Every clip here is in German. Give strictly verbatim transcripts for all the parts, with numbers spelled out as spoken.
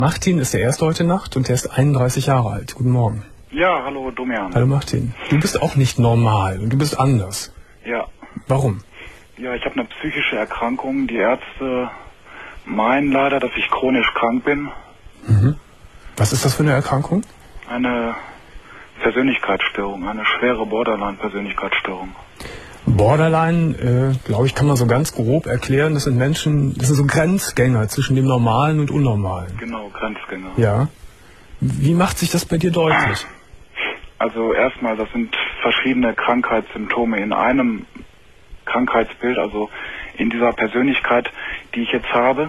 Martin ist der Erste heute Nacht und der ist einunddreißig Jahre alt. Guten Morgen. Ja, hallo Domian. Hallo Martin. Du bist auch nicht normal und du bist anders. Ja. Warum? Ja, ich habe eine psychische Erkrankung. Die Ärzte meinen leider, dass ich chronisch krank bin. Mhm. Was ist das für eine Erkrankung? Eine Persönlichkeitsstörung, eine schwere Borderline-Persönlichkeitsstörung. Borderline, äh, glaube ich, kann man so ganz grob erklären. Das sind Menschen, das sind so Grenzgänger zwischen dem Normalen und Unnormalen. Genau, Grenzgänger. Ja. Wie macht sich das bei dir deutlich? Also erstmal, das sind verschiedene Krankheitssymptome in einem Krankheitsbild, also in dieser Persönlichkeit, die ich jetzt habe.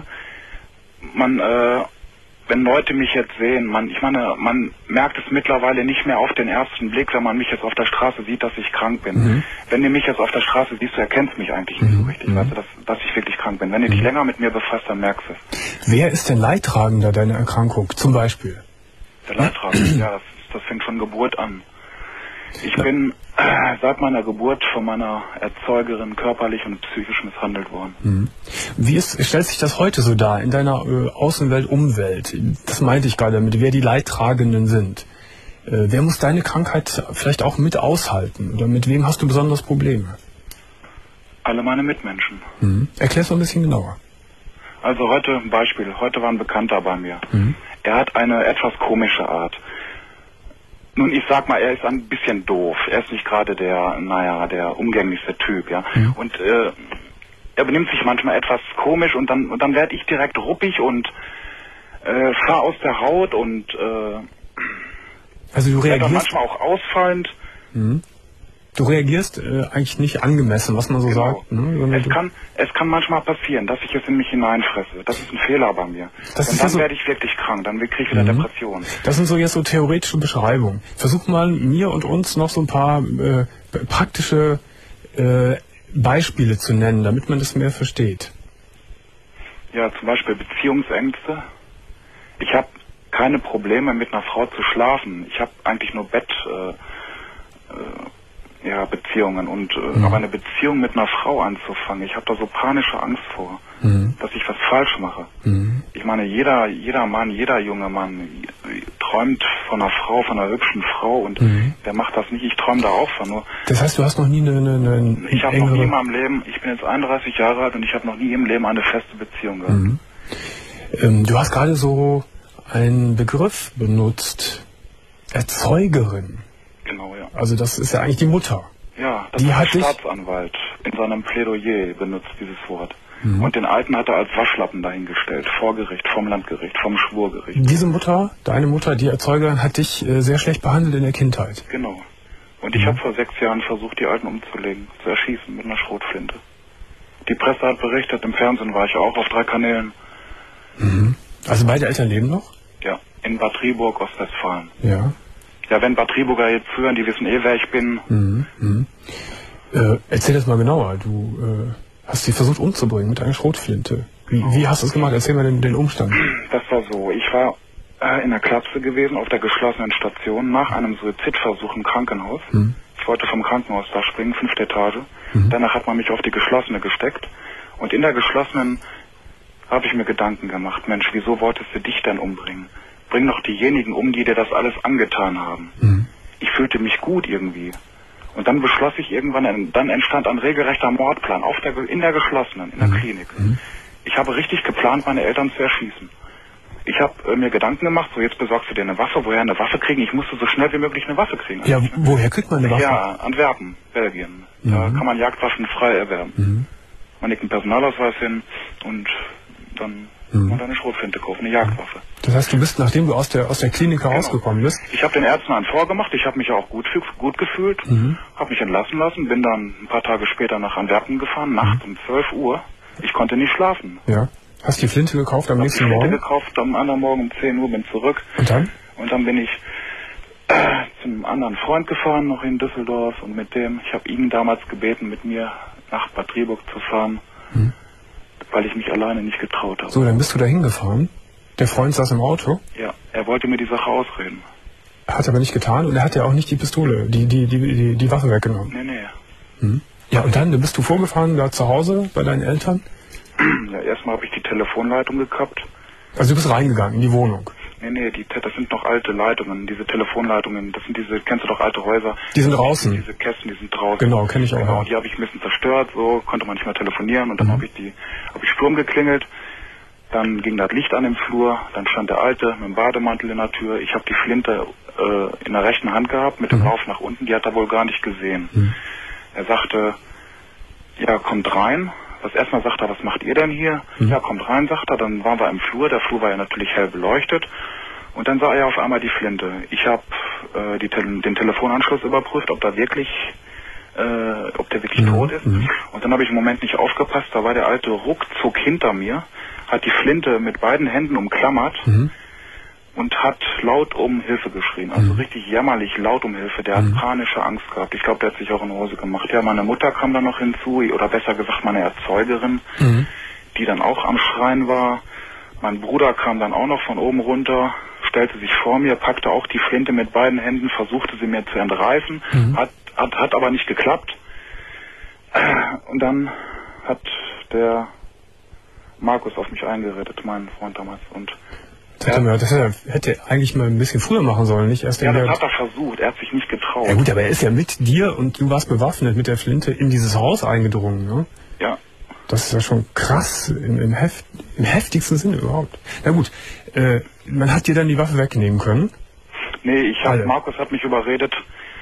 Man, äh, wenn Leute mich jetzt sehen, man, ich meine, man merkt es mittlerweile nicht mehr auf den ersten Blick, wenn man mich jetzt auf der Straße sieht, dass ich krank bin. Mhm. Wenn du mich jetzt auf der Straße siehst, du erkennst mich eigentlich nicht mhm. so richtig, mhm. weißt du, dass, dass ich wirklich krank bin. Wenn du dich mhm. länger mit mir befasst, dann merkst du es. Wer ist denn Leidtragender deiner Erkrankung, zum Beispiel? Der Leidtragende, ja, das, das fängt von Geburt an. Ich bin äh, seit meiner Geburt von meiner Erzeugerin körperlich und psychisch misshandelt worden. Mhm. Wie ist, stellt sich das heute so dar in deiner äh, Außenwelt, Umwelt? Das meinte ich gerade damit, wer die Leidtragenden sind. Äh, wer muss deine Krankheit vielleicht auch mit aushalten? Oder mit wem hast du besonders Probleme? Alle meine Mitmenschen. Mhm. Erklär's mal ein bisschen genauer. Also heute ein Beispiel. Heute war ein Bekannter bei mir. Mhm. Er hat eine etwas komische Art. Nun, ich sag mal, er ist ein bisschen doof. Er ist nicht gerade der, naja, der umgänglichste Typ, ja. Mhm. Und äh, er benimmt sich manchmal etwas komisch und dann und dann werde ich direkt ruppig und äh, fahr aus der Haut und äh, also du reagierst dann manchmal auch ausfallend. Mhm. Du reagierst äh, eigentlich nicht angemessen, was man so genau. sagt. Ne? Es kann, es kann manchmal passieren, dass ich es in mich hineinfresse. Das ist ein Fehler bei mir. Das und ist dann so werde ich wirklich krank, dann kriege ich wieder mhm. Depressionen. Das sind so jetzt so theoretische Beschreibungen. Versuch mal mir und uns noch so ein paar äh, praktische äh, Beispiele zu nennen, damit man das mehr versteht. Ja, zum Beispiel Beziehungsängste. Ich habe keine Probleme mit einer Frau zu schlafen. Ich habe eigentlich nur Bett... Äh, äh, ja, Beziehungen und äh, mhm. aber eine Beziehung mit einer Frau anzufangen, ich habe da so panische Angst vor, mhm. dass ich was falsch mache. Mhm. Ich meine, jeder jeder Mann, jeder junge Mann träumt von einer Frau, von einer hübschen Frau und mhm. der macht das nicht, ich träume da auch von. Nur das heißt, du hast noch nie eine... eine, eine ich habe engere... noch nie in meinem Leben, ich bin jetzt einunddreißig Jahre alt und ich habe noch nie im Leben eine feste Beziehung gehabt. Mhm. Ähm, du hast gerade so einen Begriff benutzt, Erzeugerin. Genau, ja. Also das ist ja eigentlich die Mutter. Ja, das die hat der Staatsanwalt in seinem Plädoyer benutzt, dieses Wort. Mhm. Und den Alten hat er als Waschlappen dahingestellt, vor Gericht, vom Landgericht, vom Schwurgericht. Diese Mutter, deine Mutter, die Erzeugerin, hat dich äh, sehr schlecht behandelt in der Kindheit. Genau. Und ich mhm. habe vor sechs Jahren versucht, die Alten umzulegen, zu erschießen mit einer Schrotflinte. Die Presse hat berichtet, im Fernsehen war ich auch auf drei Kanälen. Mhm. Also beide Eltern leben noch? Ja, in Bad Triburg, Ostwestfalen. Ja. Ja, wenn Bad Triburger jetzt zuhören, die wissen eh, wer ich bin. Mhm. Mhm. Äh, erzähl das mal genauer. Du äh, hast sie versucht umzubringen mit einer Schrotflinte. Wie, wie hast du es gemacht? Erzähl mal den, den Umstand. Das war so. Ich war äh, in der Klapse gewesen, auf der geschlossenen Station, nach einem Suizidversuch im Krankenhaus. Mhm. Ich wollte vom Krankenhaus da springen, fünfte Etage. Mhm. Danach hat man mich auf die geschlossene gesteckt. Und in der geschlossenen habe ich mir Gedanken gemacht. Mensch, wieso wolltest du dich denn umbringen? Bring doch diejenigen um, die dir das alles angetan haben. Mhm. Ich fühlte mich gut irgendwie. Und dann beschloss ich irgendwann, dann entstand ein regelrechter Mordplan auf der, in der geschlossenen, in der mhm. Klinik. Mhm. Ich habe richtig geplant, meine Eltern zu erschießen. Ich habe äh, mir Gedanken gemacht, so jetzt besorgst du dir eine Waffe, woher eine Waffe kriegen? Ich musste so schnell wie möglich eine Waffe kriegen. Ja, woher kriegt man eine Waffe? Ja, Antwerpen, Belgien. Mhm. Da kann man Jagdwaffen frei erwerben. Mhm. Man legt einen Personalausweis hin und dann mhm. und eine Schrotflinte kaufen, eine Jagdwaffe. Das heißt, du bist, nachdem du aus der aus der Klinik genau. herausgekommen bist? Ich habe den Ärzten einen vorgemacht, ich habe mich auch gut, gut gefühlt, mhm. habe mich entlassen lassen, bin dann ein paar Tage später nach Antwerpen gefahren, nachts mhm. um zwölf Uhr. Ich konnte nicht schlafen. Ja. Hast die Flinte gekauft am hab nächsten die Flinte Morgen? gekauft, am anderen Morgen um zehn Uhr, bin zurück. Und dann? Und dann bin ich äh, zum anderen Freund gefahren, noch in Düsseldorf, und mit dem, ich habe ihn damals gebeten, mit mir nach Bad Triburg zu fahren, mhm. weil ich mich alleine nicht getraut habe. So, dann bist du da hingefahren. Der Freund saß im Auto? Ja, er wollte mir die Sache ausreden. Hat aber nicht getan und er hat ja auch nicht die Pistole, die, die, die, die, die Waffe weggenommen. Nee, nee. Hm. Ja, und dann, dann bist du vorgefahren da zu Hause bei deinen Eltern? Ja, erstmal habe ich die Telefonleitung gekappt. Also du bist reingegangen in die Wohnung? Nee, nee, die, das sind noch alte Leitungen, diese Telefonleitungen, das sind diese, kennst du doch, alte Häuser. Die sind draußen? Diese Kästen, die sind draußen. Genau, kenne ich auch. Genau, die habe ich ein bisschen zerstört, so, konnte man nicht mehr telefonieren und dann mhm. habe ich die, habe ich Sturm geklingelt, dann ging das Licht an im Flur, dann stand der Alte mit dem Bademantel in der Tür, ich habe die Flinte äh, in der rechten Hand gehabt, mit dem mhm. Lauf nach unten, die hat er wohl gar nicht gesehen. Mhm. Er sagte, ja, kommt rein. Das erstmal sagt er, was macht ihr denn hier? Mhm. Ja, kommt rein, sagt er. Dann waren wir im Flur. Der Flur war ja natürlich hell beleuchtet. Und dann sah er auf einmal die Flinte. Ich habe äh, die Te den Telefonanschluss überprüft, ob da wirklich, äh, ob der wirklich mhm. tot ist. Mhm. Und dann habe ich im Moment nicht aufgepasst. Da war der Alte ruckzuck hinter mir, hat die Flinte mit beiden Händen umklammert mhm. und hat laut um Hilfe geschrien. Also mhm. richtig jämmerlich laut um Hilfe. Der mhm. hat panische Angst gehabt. Ich glaube, der hat sich auch in die Hose gemacht. Ja, meine Mutter kam dann noch hinzu, oder besser gesagt meine Erzeugerin, mhm. die dann auch am Schreien war. Mein Bruder kam dann auch noch von oben runter, stellte sich vor mir, packte auch die Flinte mit beiden Händen, versuchte sie mir zu entreißen, mhm. hat, hat, hat aber nicht geklappt. Und dann hat der Markus auf mich eingeredet, mein Freund damals. Und das hätte, man, das hätte eigentlich mal ein bisschen früher machen sollen, nicht erst. Ja, das hat er versucht, er hat sich nicht getraut. Ja gut, aber er ist ja mit dir und du warst bewaffnet mit der Flinte in dieses Haus eingedrungen, ne? Ja. Das ist ja schon krass, im, im, Heft, im heftigsten Sinne überhaupt. Na gut, äh, man hat dir dann die Waffe wegnehmen können? Nee, ich hab, Markus hat mich überredet,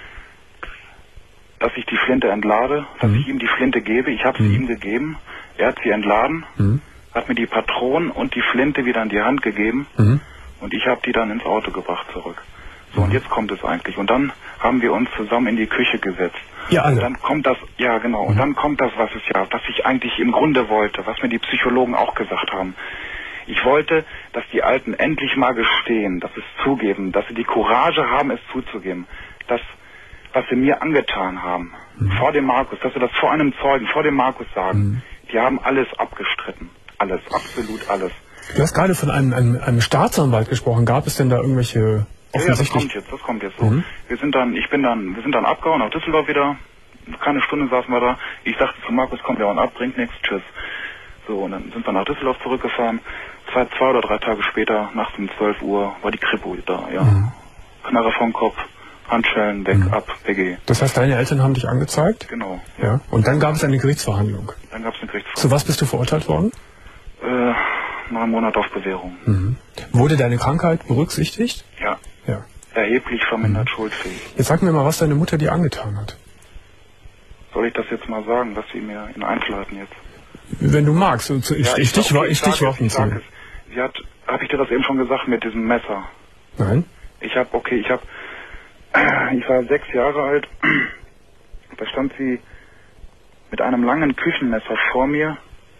dass ich die Flinte entlade, dass mhm. ich ihm die Flinte gebe. Ich habe mhm. sie ihm gegeben, er hat sie entladen. Mhm. Hat mir die Patronen und die Flinte wieder in die Hand gegeben mhm. und ich habe die dann ins Auto gebracht zurück. So, mhm. und jetzt kommt es eigentlich. Und dann haben wir uns zusammen in die Küche gesetzt. Ja, alle. Und dann kommt das, ja genau, mhm. und dann kommt das, was es ja, was ich eigentlich im Grunde wollte, was mir die Psychologen auch gesagt haben. Ich wollte, dass die Alten endlich mal gestehen, dass sie es zugeben, dass sie die Courage haben, es zuzugeben, dass, was sie mir angetan haben, mhm. vor dem Markus, dass sie das vor einem Zeugen, vor dem Markus sagen, mhm. die haben alles abgestritten. Alles, absolut alles. Du hast gerade von einem, einem, einem Staatsanwalt gesprochen. Gab es denn da irgendwelche offensichtlich... Ja, ja, das kommt jetzt, das kommt jetzt so. Mhm. Wir sind dann, ich bin dann, wir sind dann abgehauen nach Düsseldorf wieder. Keine Stunde saßen wir da. Ich sagte zu Markus, komm, wir hauen ab, bringt nichts, tschüss. So, und dann sind wir nach Düsseldorf zurückgefahren. Zwei, zwei oder drei Tage später, nachts um zwölf Uhr, war die Kripo da, ja. Mhm. Knarre vom Kopf, Handschellen, weg, mhm. ab, W G. Das heißt, deine Eltern haben dich angezeigt? Genau. Ja. ja. Und dann gab es eine Gerichtsverhandlung? Dann gab es eine Gerichtsverhandlung. Zu was bist du verurteilt worden? Äh, neun Monate auf Bewährung. Mhm. Wurde deine Krankheit berücksichtigt? Ja. Ja. Erheblich vermindert mhm. schuldfähig. Jetzt sag mir mal, was deine Mutter dir angetan hat. Soll ich das jetzt mal sagen, was sie mir in Einzelheiten jetzt... Wenn du magst. So, so, ich ja, ich, ich, ich Stichworten zu. Sie hat, habe ich dir das eben schon gesagt mit diesem Messer? Nein. Ich habe, okay, ich habe, ich war sechs Jahre alt, da stand sie mit einem langen Küchenmesser vor mir.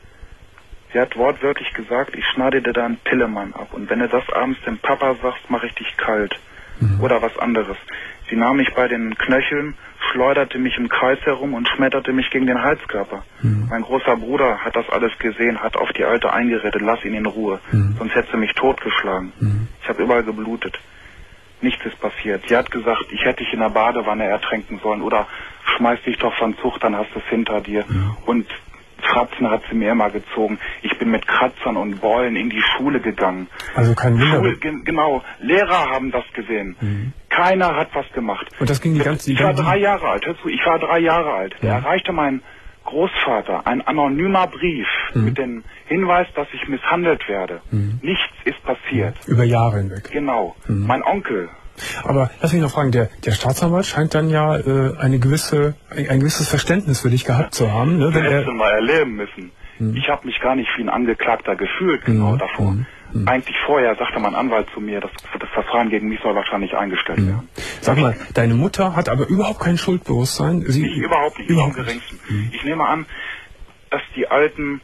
Sie hat wortwörtlich gesagt, ich schneide dir da einen Pillemann ab und wenn du das abends dem Papa sagst, mache ich dich kalt. Mhm. Oder was anderes. Sie nahm mich bei den Knöcheln, schleuderte mich im Kreis herum und schmetterte mich gegen den Halskörper. Mhm. Mein großer Bruder hat das alles gesehen, hat auf die Alte eingeredet, lass ihn in Ruhe, mhm. sonst hätte sie mich totgeschlagen. Mhm. Ich habe überall geblutet. Nichts ist passiert. Sie hat gesagt, ich hätte dich in der Badewanne ertränken sollen oder schmeiß dich doch von Zucht, dann hast du es hinter dir. Mhm. Und Fratzen hat sie mir immer gezogen. Ich bin mit Kratzern und Beulen in die Schule gegangen. Also kein Wunder. Schule, ge genau, Lehrer haben das gesehen. Mhm. Keiner hat was gemacht. Und das ging die ganze Zeit. Ich war drei Jahre alt, hörst du, ich war drei Jahre alt. Da ja. erreichte mein Großvater ein anonymer Brief mhm. mit dem Hinweis, dass ich misshandelt werde. Mhm. Nichts ist passiert. Über Jahre hinweg. Genau. Mhm. Mein Onkel. Aber lass mich noch fragen, der, der Staatsanwalt scheint dann ja äh, eine gewisse, ein, ein gewisses Verständnis für dich gehabt zu haben. Ne, wenn er mal erleben müssen. Hm. Ich habe mich gar nicht wie ein Angeklagter gefühlt, genau hm. davor. Hm. Hm. Eigentlich vorher sagte mein Anwalt zu mir, das, das Verfahren gegen mich soll wahrscheinlich eingestellt hm. werden. Sag mal, deine Mutter hat aber überhaupt kein Schuldbewusstsein? Sie nicht, überhaupt nicht, überhaupt nicht am geringsten. Hm. Ich nehme an, dass die Alten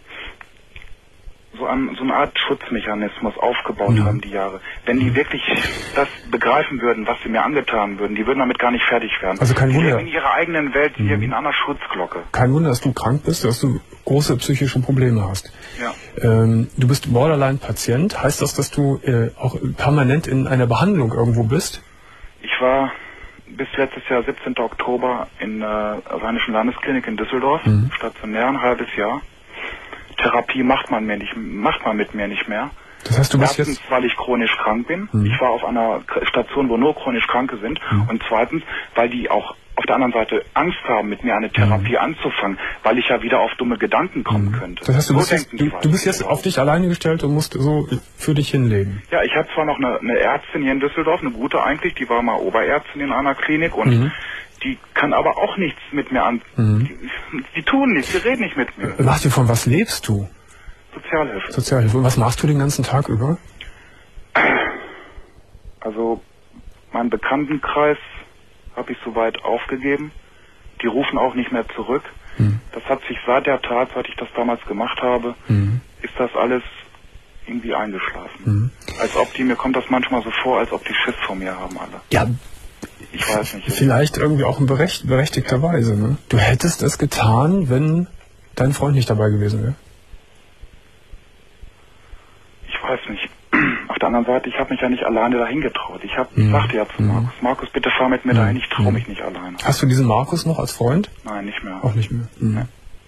so, an, so eine Art Schutzmechanismus aufgebaut mhm. haben, die Jahre. Wenn die wirklich das begreifen würden, was sie mir angetan würden, die würden damit gar nicht fertig werden. Also kein Wunder. Die leben in ihrer eigenen Welt mhm. wie in einer Schutzglocke. Kein Wunder, dass du krank bist, dass du große psychische Probleme hast. Ja. Ähm, du bist Borderline-Patient. Heißt das, dass du äh, auch permanent in einer Behandlung irgendwo bist? Ich war bis letztes Jahr, siebzehnten Oktober, in der äh, Rheinischen Landesklinik in Düsseldorf, mhm. stationär ein halbes Jahr. Therapie macht man mir nicht, macht man mit mir nicht mehr. Das heißt, du bist Erstens, jetzt... weil ich chronisch krank bin. Mhm. Ich war auf einer Station, wo nur chronisch Kranke sind. Mhm. Und zweitens, weil die auch auf der anderen Seite Angst haben, mit mir eine Therapie mhm. anzufangen, weil ich ja wieder auf dumme Gedanken kommen mhm. könnte. Das heißt, du so bist, jetzt, du, du bist jetzt auf dich alleine gestellt und musst so für dich hinleben. Ja, ich habe zwar noch eine, eine Ärztin hier in Düsseldorf, eine gute eigentlich, die war mal Oberärztin in einer Klinik und mhm. die kann aber auch nichts mit mir an. Mhm. Die, die tun nichts, die reden nicht mit mir. Warte, von was lebst du? Sozialhilfe. Sozialhilfe. Und was machst du den ganzen Tag über? Also, mein Bekanntenkreis habe ich soweit aufgegeben. Die rufen auch nicht mehr zurück. Hm. Das hat sich seit der Tat, seit ich das damals gemacht habe, hm. ist das alles irgendwie eingeschlafen. Hm. Als ob die, mir kommt das manchmal so vor, als ob die Schiss vor mir haben alle. Ja, ich weiß nicht. Vielleicht irgendwie auch in berecht, berechtigterweise. Ja. Ne? Du hättest es getan, wenn dein Freund nicht dabei gewesen wäre. Ich weiß nicht. Auf der anderen Seite, ich habe mich ja nicht alleine dahin getraut. Ich habe, mhm. sagte ja zu Markus, mhm. Markus, bitte fahr mit mir mhm. dahin, ich traue mich nicht alleine. Hast du diesen Markus noch als Freund? Nein, nicht mehr. Auch nicht mehr. Mhm. Nee.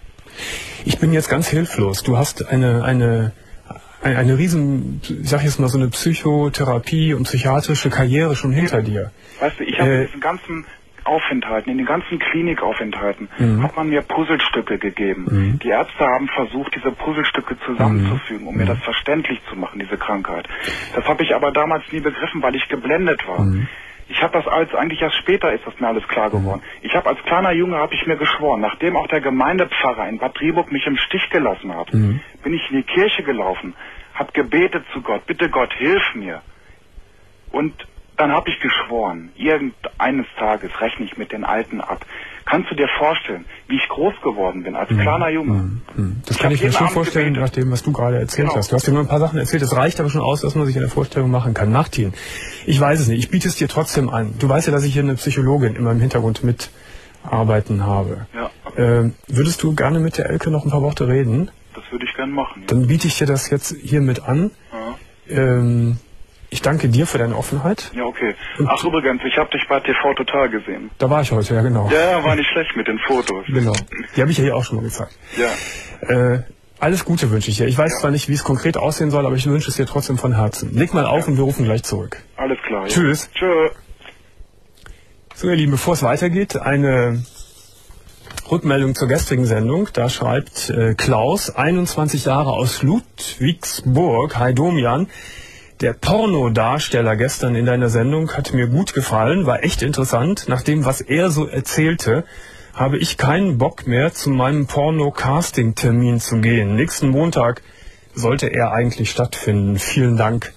Ich bin jetzt ganz hilflos. Du hast eine, eine, eine, eine riesen, ich sag jetzt mal so eine Psychotherapie und psychiatrische Karriere schon hinter dir. Weißt du, ich habe äh, diesen ganzen Aufenthalten, in den ganzen Klinikaufenthalten, mhm. hat man mir Puzzlestücke gegeben. Mhm. Die Ärzte haben versucht, diese Puzzlestücke zusammenzufügen, um mhm. mir das verständlich zu machen, diese Krankheit. Das habe ich aber damals nie begriffen, weil ich geblendet war. Mhm. Ich habe das als, eigentlich erst später ist das mir alles klar geworden. Mhm. Ich habe als kleiner Junge, habe ich mir geschworen, nachdem auch der Gemeindepfarrer in Bad Driburg mich im Stich gelassen hat, mhm. bin ich in die Kirche gelaufen, habe gebetet zu Gott, bitte Gott, hilf mir. Und dann habe ich geschworen, irgendeines Tages rechne ich mit den Alten ab. Kannst du dir vorstellen, wie ich groß geworden bin als mhm. kleiner Junge? Mhm. Das ich kann ich mir schon Abend vorstellen, gebetet. Nach dem, was du gerade erzählt genau. hast. Du hast dir nur ein paar Sachen erzählt, das reicht aber schon aus, dass man sich eine Vorstellung machen kann. Nachtin. Ich weiß es nicht, ich biete es dir trotzdem an. Du weißt ja, dass ich hier eine Psychologin in meinem Hintergrund mitarbeiten habe. Ja. Äh, würdest du gerne mit der Elke noch ein paar Worte reden? Das würde ich gerne machen. Ja. Dann biete ich dir das jetzt hier mit an. Ja. Ähm, Ich danke dir für deine Offenheit. Ja, okay. Und ach übrigens, ich habe dich bei T V Total gesehen. Da war ich heute, ja genau. Ja, war nicht schlecht mit den Fotos. Genau. Die habe ich ja hier auch schon mal gezeigt. Ja. Äh, alles Gute wünsche ich dir. Ich weiß ja. zwar nicht, wie es konkret aussehen soll, aber ich wünsche es dir trotzdem von Herzen. Leg mal auf ja. und wir rufen gleich zurück. Alles klar. Ja. Tschüss. Tschö. So, ihr Lieben, bevor es weitergeht, eine Rückmeldung zur gestrigen Sendung. Da schreibt äh, Klaus, einundzwanzig Jahre aus Ludwigsburg. Hi Domian. Der Pornodarsteller gestern in deiner Sendung hat mir gut gefallen, war echt interessant. Nach dem, was er so erzählte, habe ich keinen Bock mehr, zu meinem Porno-Casting-Termin zu gehen. Nächsten Montag sollte er eigentlich stattfinden. Vielen Dank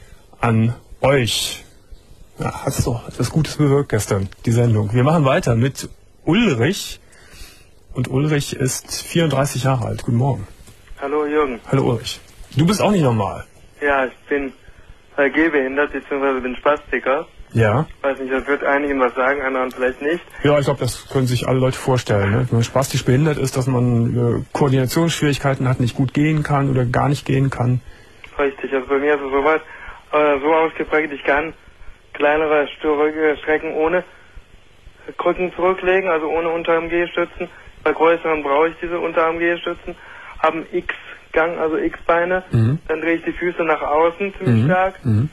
an euch. Ja, hat es doch etwas Gutes bewirkt gestern, die Sendung. Wir machen weiter mit Ulrich. Und Ulrich ist vierunddreißig Jahre alt. Guten Morgen. Hallo Jürgen. Hallo Ulrich. Du bist auch nicht normal. Ja, ich bin gehbehindert, beziehungsweise bin Spastiker. Ja. Ich weiß nicht, das wird einigen was sagen, anderen vielleicht nicht. Ja, ich glaube, das können sich alle Leute vorstellen. Ne? Wenn man spastisch behindert ist, dass man äh, Koordinationsschwierigkeiten hat, nicht gut gehen kann oder gar nicht gehen kann. Richtig, also bei mir ist es soweit äh, so ausgeprägt, ich kann kleinere Strecken ohne Krücken zurücklegen, also ohne Unterarm-Gehstützen. Bei größeren brauche ich diese Unterarm-Gehstützen. Haben X-Gang, also X-Beine. Mhm. Dann drehe ich die Füße nach außen ziemlich mhm. stark. Mhm.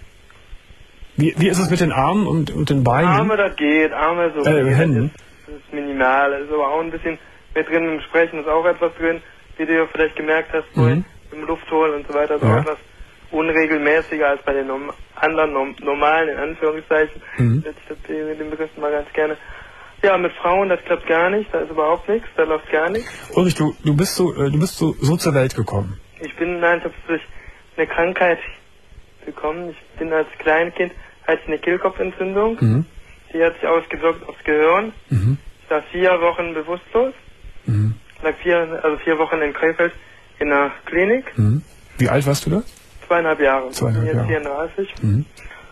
Wie, wie ist es mit den Armen und, und den Beinen? Arme, das geht. Arme so. Äh, Händen? Das ist minimal. Das ist aber auch ein bisschen mit drin im Sprechen ist auch etwas drin, wie du ja vielleicht gemerkt hast, mhm. im Luftholen und so weiter. Ist ja. auch etwas unregelmäßiger als bei den norm anderen norm normalen, in Anführungszeichen. Mhm. Ich das den Begriff mal ganz gerne. Ja, mit Frauen, das klappt gar nicht. Da ist überhaupt nichts. Da läuft gar nichts. Ulrich, du, du bist so, du bist so, so zur Welt gekommen. Ich bin, nein, ich habe durch eine Krankheit gekommen. Ich bin als Kleinkind, hatte ich eine Kehlkopfentzündung. Mhm. Die hat sich ausgewirkt aufs Gehirn. Mhm. Ich war vier Wochen bewusstlos. Mhm. Lag vier, also vier Wochen in Krefeld in der Klinik. Mhm. Wie alt warst du da? Zweieinhalb Jahre. Zweieinhalb Jahre. Jetzt vierunddreißig. Mhm.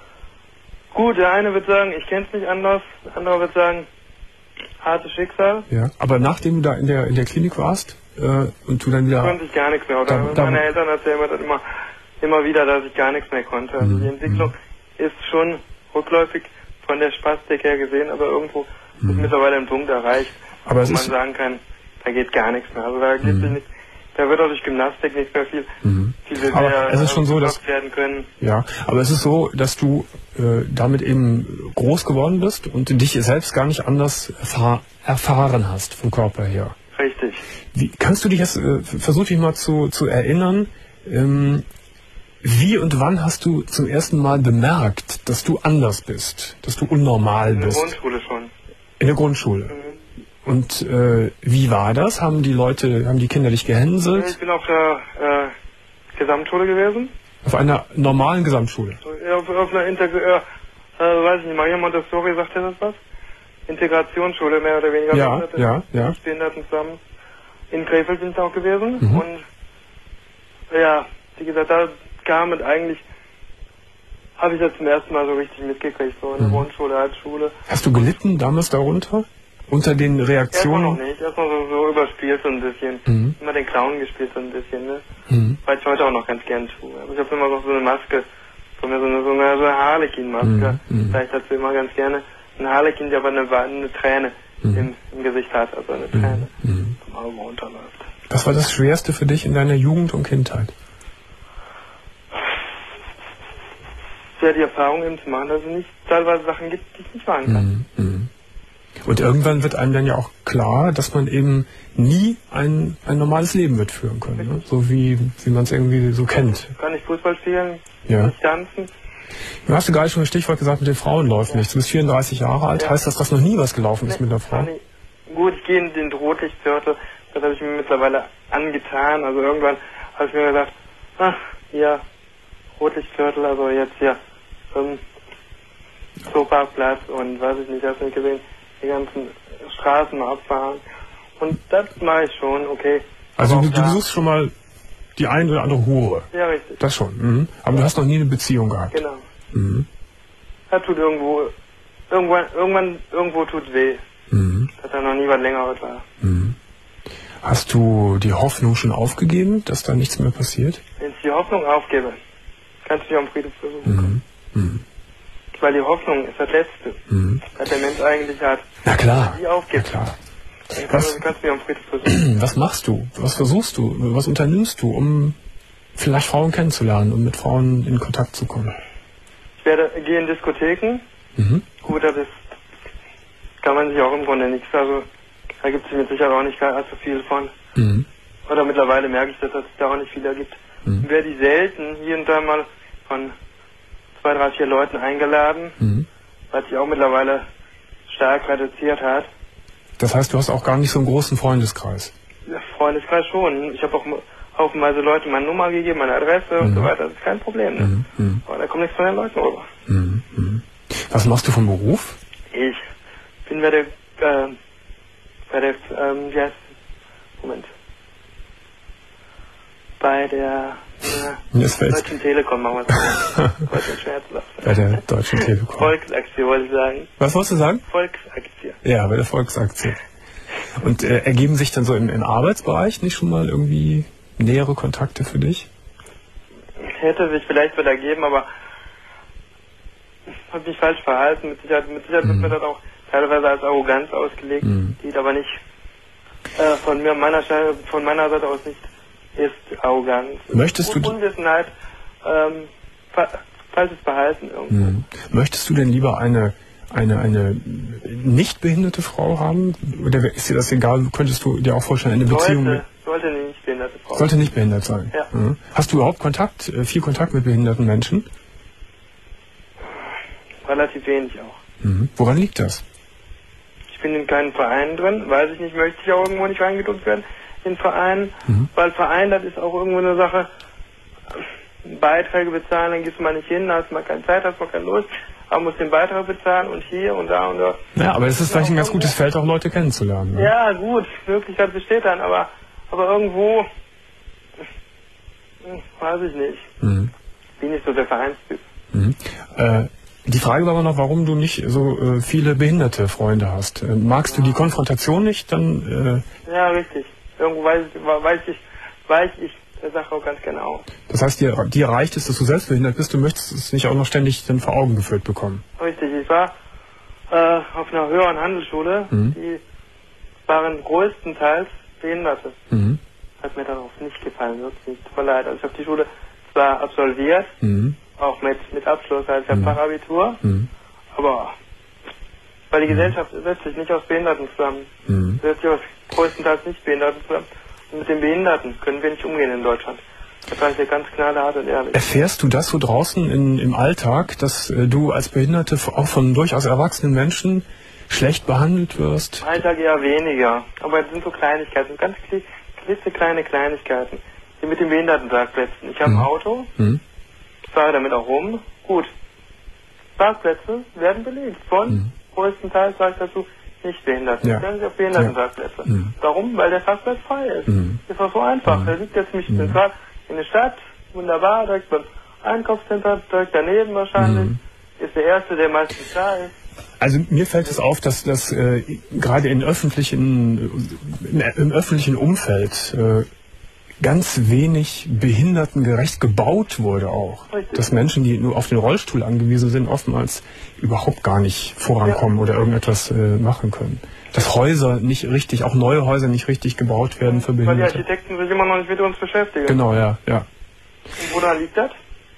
Gut, der eine wird sagen, ich kenne es nicht anders. Der andere wird sagen, hartes Schicksal. Ja, aber nachdem du da in der in der Klinik warst äh, und du dann wieder... konnte ich gar nichts mehr. Oder da, meine da, Eltern erzählen mir das immer, immer wieder, dass ich gar nichts mehr konnte. Also mhm. die Entwicklung mhm. ist schon rückläufig von der Spastik her gesehen, aber irgendwo mhm. ist mittlerweile ein Punkt erreicht, aber wo man sagen kann, da geht gar nichts mehr. Also da geht mhm. sich nicht, da wird auch durch Gymnastik nicht mehr viel, mhm. viel aber mehr es ist schon so, dass, werden können. Ja, aber es ist so, dass du äh, damit eben groß geworden bist und dich selbst gar nicht anders erfahr erfahren hast vom Körper her. Richtig. Wie, kannst du dich jetzt, äh, versuch dich mal zu, zu erinnern, ähm, wie und wann hast du zum ersten Mal bemerkt, dass du anders bist, dass du unnormal In der bist? Grundschule schon. In der Grundschule. Mhm. Und äh, wie war das? Haben die Leute, haben die Kinder dich gehänselt? Ich bin auf der äh, Gesamtschule gewesen. Auf einer normalen Gesamtschule? Ja, auf, auf einer Inter äh, äh, weiß ich nicht, Maria Montessori, sagt ihr das was? Integrationsschule, mehr oder weniger. Ja, ja, ja. Behinderten zusammen. In Krefeld bin ich auch gewesen. Mhm. Und ja, wie gesagt, da kam es eigentlich, habe ich das zum ersten Mal so richtig mitgekriegt, so in der Mhm. Grundschule als Schule. Hast du gelitten damals darunter? Unter den Erstmal Reaktionen? noch nicht, erstmal so, so überspielt so ein bisschen. Mhm. Immer den Clown gespielt so ein bisschen, ne? Mhm. Weil ich heute auch noch ganz gern tue. Aber ich habe immer noch so eine Maske, so eine, so eine, so eine, so eine Harlequin-Maske. Mhm. Mhm. Da ich dazu immer ganz gerne. Ein Harlequin, der aber eine, eine Träne Mhm. im, im Gesicht hat, also eine Träne Mhm. vom Auge runterläuft. Was war das Schwerste für dich in deiner Jugend und Kindheit? Ja, die Erfahrung eben zu machen, dass es nicht teilweise Sachen gibt, die ich nicht machen kann. Mhm. Mhm. Und irgendwann wird einem dann ja auch klar, dass man eben nie ein, ein normales Leben wird führen können. Ne? So wie, wie man es irgendwie so kennt. Kann ich Fußball spielen, Ja. nicht tanzen. Du hast du gerade schon ein Stichwort gesagt, mit den Frauen läuft nichts. Du bist vierunddreißig Jahre alt. Ja. Heißt das, dass noch nie was gelaufen ist Nee, mit der Frau? kann ich- Gut, ich gehe in den Rotlichtviertel, das habe ich mir mittlerweile angetan. Also irgendwann habe ich mir gedacht, ach, hier, Rotlichtviertel, also jetzt hier, ähm, Zooparkplatz und weiß ich nicht, hast du nicht gesehen, die ganzen Straßen mal abfahren. Und das mache ich schon, okay. Also Aber du, auch du da- besuchst schon mal die ein oder andere Hure. Ja, richtig, Das schon. Mhm. Aber du hast noch nie eine Beziehung gehabt. genau. Mhm. Das tut irgendwo, irgendwann, irgendwann, irgendwo tut weh, Mhm. dass da noch nie was Längeres war. Mhm. Hast du die Hoffnung schon aufgegeben, dass da nichts mehr passiert? Wenn ich die Hoffnung aufgebe, kannst du dich am Friedhof versuchen. Mhm. Mhm. Weil die Hoffnung ist das Letzte, Mhm. was der Mensch eigentlich hat. Na klar. Die Na aufgibt, klar. dann Was- kannst, du- kannst du dich am Friedhof versuchen. Was machst du? Was versuchst du? Was unternimmst du, um vielleicht Frauen kennenzulernen und mit Frauen in Kontakt zu kommen? Ich werde, gehe in Diskotheken. Mhm. Gut, das ist, kann man sich auch im Grunde nichts, also da gibt es mit Sicherheit auch nicht gar allzu viel von. Mhm. Oder mittlerweile merke ich, dass es da auch nicht viel gibt. Mhm. Werde die selten hier und da mal von zwei, drei, vier Leuten eingeladen, Mhm. was sich auch mittlerweile stark reduziert hat. Das heißt, du hast auch gar nicht so einen großen Freundeskreis. Ja, Freundeskreis schon. Ich habe auch haufenweise Leute meine Nummer gegeben, meine Adresse und Mhm. so weiter. Das ist kein Problem. Ne? Mhm. Mhm. Aber da kommt nichts von den Leuten rüber. Mhm. Mhm. Was machst du vom Beruf? Ich bin bei der, äh, bei der, ähm, wie heißt Moment. Bei der Mir äh, ist fällt Deutschen Telekom machen wir es. Heute schwer zu lassen. bei der Deutschen Telekom. Volksaktie wollte ich sagen. Was wolltest du sagen? Volksaktie. Ja, bei der Volksaktie. Und äh, ergeben sich dann so im, im Arbeitsbereich nicht schon mal irgendwie nähere Kontakte für dich? Hätte sich vielleicht wieder geben, aber habe mich falsch verhalten. Mit Sicherheit, mit Sicherheit Mhm. wird mir das auch teilweise als Arroganz ausgelegt, Mhm. die aber nicht äh, von mir, meiner Seite, von meiner Seite aus nicht ist Arroganz. Möchtest du Un d- Unwissenheit, ähm, fa falsches Verhalten irgendwo. Mhm. Möchtest du denn lieber eine eine eine nicht behinderte Frau haben? Oder ist dir das egal? Könntest du dir auch vorstellen, eine Beziehung mit... Sollte, sollte nicht behinderte Frau. Sollte nicht behindert sein? Ja. Mhm. Hast du überhaupt Kontakt, äh, viel Kontakt mit behinderten Menschen? Relativ wenig auch. Mhm. Woran liegt das? Ich bin in keinem Verein drin, weiß ich nicht, möchte ich auch irgendwo nicht reingedrückt werden in Vereinen, Mhm. weil Verein, das ist auch irgendwo eine Sache, Beiträge bezahlen, dann gehst du mal nicht hin, hast mal keine Zeit, hast mal keine Lust, aber musst den Beitrag bezahlen und hier und da und da. Ja, aber es ist vielleicht ein ganz gutes Feld, auch Leute kennenzulernen. Ne? Ja, gut, Möglichkeit besteht dann, aber, aber irgendwo, hm, weiß ich nicht, Mhm. bin nicht so der Vereinstyp. Mhm. Äh, die Frage war aber noch, warum du nicht so äh, viele behinderte Freunde hast. Äh, magst du die Konfrontation nicht? Dann, äh, Ja, richtig. Irgendwo weiß ich, weiß ich, weiß ich der Sache auch ganz genau. das heißt, dir, dir reicht es, dass du selbst behindert bist, du möchtest es nicht auch noch ständig dann vor Augen geführt bekommen. Richtig, ich war äh, auf einer höheren Handelsschule, Mhm. die waren größtenteils Behinderte. Mhm. hat mir darauf nicht gefallen, wirklich. Tut mir leid. Also ich habe die Schule zwar absolviert, mhm. auch mit, mit Abschluss, also ich habe mhm. Fachabitur, mhm. aber weil die Gesellschaft setzt sich nicht aus Behinderten zusammen. Mhm. Sie setzt sich aus größtenteils nicht Behinderten zusammen. Und mit den Behinderten können wir nicht umgehen in Deutschland. Das sage ich dir ganz knallhart und ehrlich. Erfährst du das so draußen in, im Alltag, dass äh, du als Behinderte auch von durchaus erwachsenen Menschen schlecht behandelt wirst? Im Alltag eher weniger. Aber es sind so Kleinigkeiten, ganz klitzekleine Kleinigkeiten. Wie mit den Behindertenparkplätzen. Ich habe mhm. ein Auto, mhm. fahre damit auch rum. Gut. Parkplätze werden belegt von mhm. größtenteils, sage ich dazu, nicht Behinderten. Ja. Stellen Sie auf Behindertenparkplätze. Ja. Mhm. Warum? Weil der Parkplatz frei ist. Mhm. Das war so einfach. Mhm. Der liegt jetzt ziemlich mhm. zentral in der Stadt. Wunderbar, direkt beim Einkaufscenter, direkt daneben wahrscheinlich. Mhm. Ist der Erste, der meistens da ist. Also mir fällt es auf, dass das äh, gerade in öffentlichen, in, im öffentlichen Umfeld äh, ganz wenig behindertengerecht gebaut wurde auch. Richtig. Dass Menschen, die nur auf den Rollstuhl angewiesen sind, oftmals überhaupt gar nicht vorankommen ja. oder irgendetwas äh, machen können. Dass Häuser nicht richtig, auch neue Häuser nicht richtig gebaut werden für Behinderte. Weil die Architekten sich immer noch nicht mit uns beschäftigen. Genau, ja, ja. Und woran liegt das?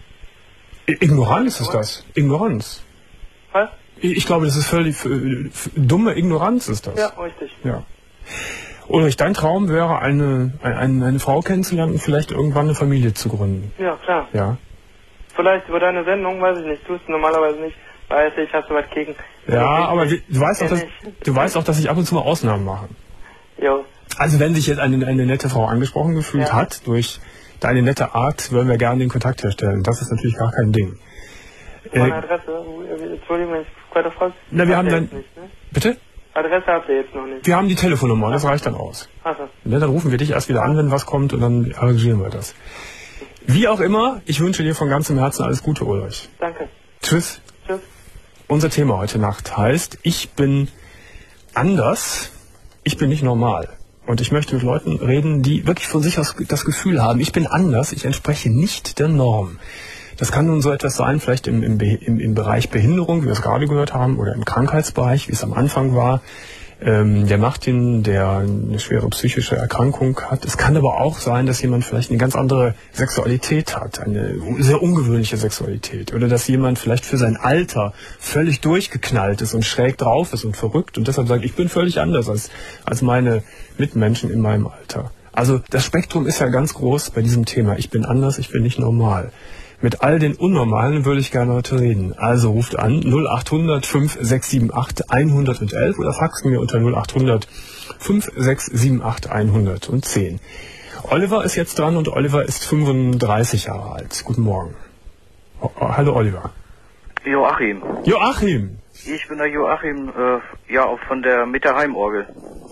Ignoranz ist das. Ignoranz. Was? Ich glaube, das ist völlig dumme Ignoranz ist das. Ja, richtig. Ja. Ulrich, dein Traum wäre, eine, eine, eine Frau kennenzulernen und vielleicht irgendwann eine Familie zu gründen. Ja, klar. Ja. Vielleicht über deine Sendung, weiß ich nicht. Tust du normalerweise nicht. Weiß ich, hast du was gegen. Ja, aber du, du, weißt auch, dass, du weißt auch, dass ich ab und zu mal Ausnahmen mache. Jo. Also wenn sich jetzt eine, eine nette Frau angesprochen gefühlt ja. hat, durch deine nette Art, würden wir gerne den Kontakt herstellen. Das ist natürlich gar kein Ding. Meine äh, Adresse, Entschuldigung, wenn ich weiter frage. Na, wir haben dann... Nicht, ne? Bitte? Adresse habt ihr jetzt noch nicht. Wir haben die Telefonnummer, das reicht dann aus. Ach so. Ja, dann rufen wir dich erst wieder an, wenn was kommt, und dann arrangieren wir das. Wie auch immer, ich wünsche dir von ganzem Herzen alles Gute, Ulrich. Danke. Tschüss. Tschüss. Unser Thema heute Nacht heißt, ich bin anders, ich bin nicht normal. Und ich möchte mit Leuten reden, die wirklich von sich aus das Gefühl haben, ich bin anders, ich entspreche nicht der Norm. Das kann nun so etwas sein, vielleicht im, im, im, im Bereich Behinderung, wie wir es gerade gehört haben, oder im Krankheitsbereich, wie es am Anfang war. Ähm, der Martin, der eine schwere psychische Erkrankung hat. Es kann aber auch sein, dass jemand vielleicht eine ganz andere Sexualität hat, eine sehr ungewöhnliche Sexualität. Oder dass jemand vielleicht für sein Alter völlig durchgeknallt ist und schräg drauf ist und verrückt und deshalb sagt, ich bin völlig anders als, als meine Mitmenschen in meinem Alter. Also das Spektrum ist ja ganz groß bei diesem Thema. Ich bin anders, ich bin nicht normal. Mit all den Unnormalen würde ich gerne heute reden. Also ruft an null acht hundert fünf sechs sieben acht hundertelf oder faxt mir unter null acht hundert fünf sechs sieben acht hundertzehn. Oliver ist jetzt dran und Oliver ist fünfunddreißig Jahre alt. Guten Morgen. Oh, oh, hallo Oliver. Joachim. Joachim. Ich bin der Joachim, äh, ja, auch von der mit der Heimorgel.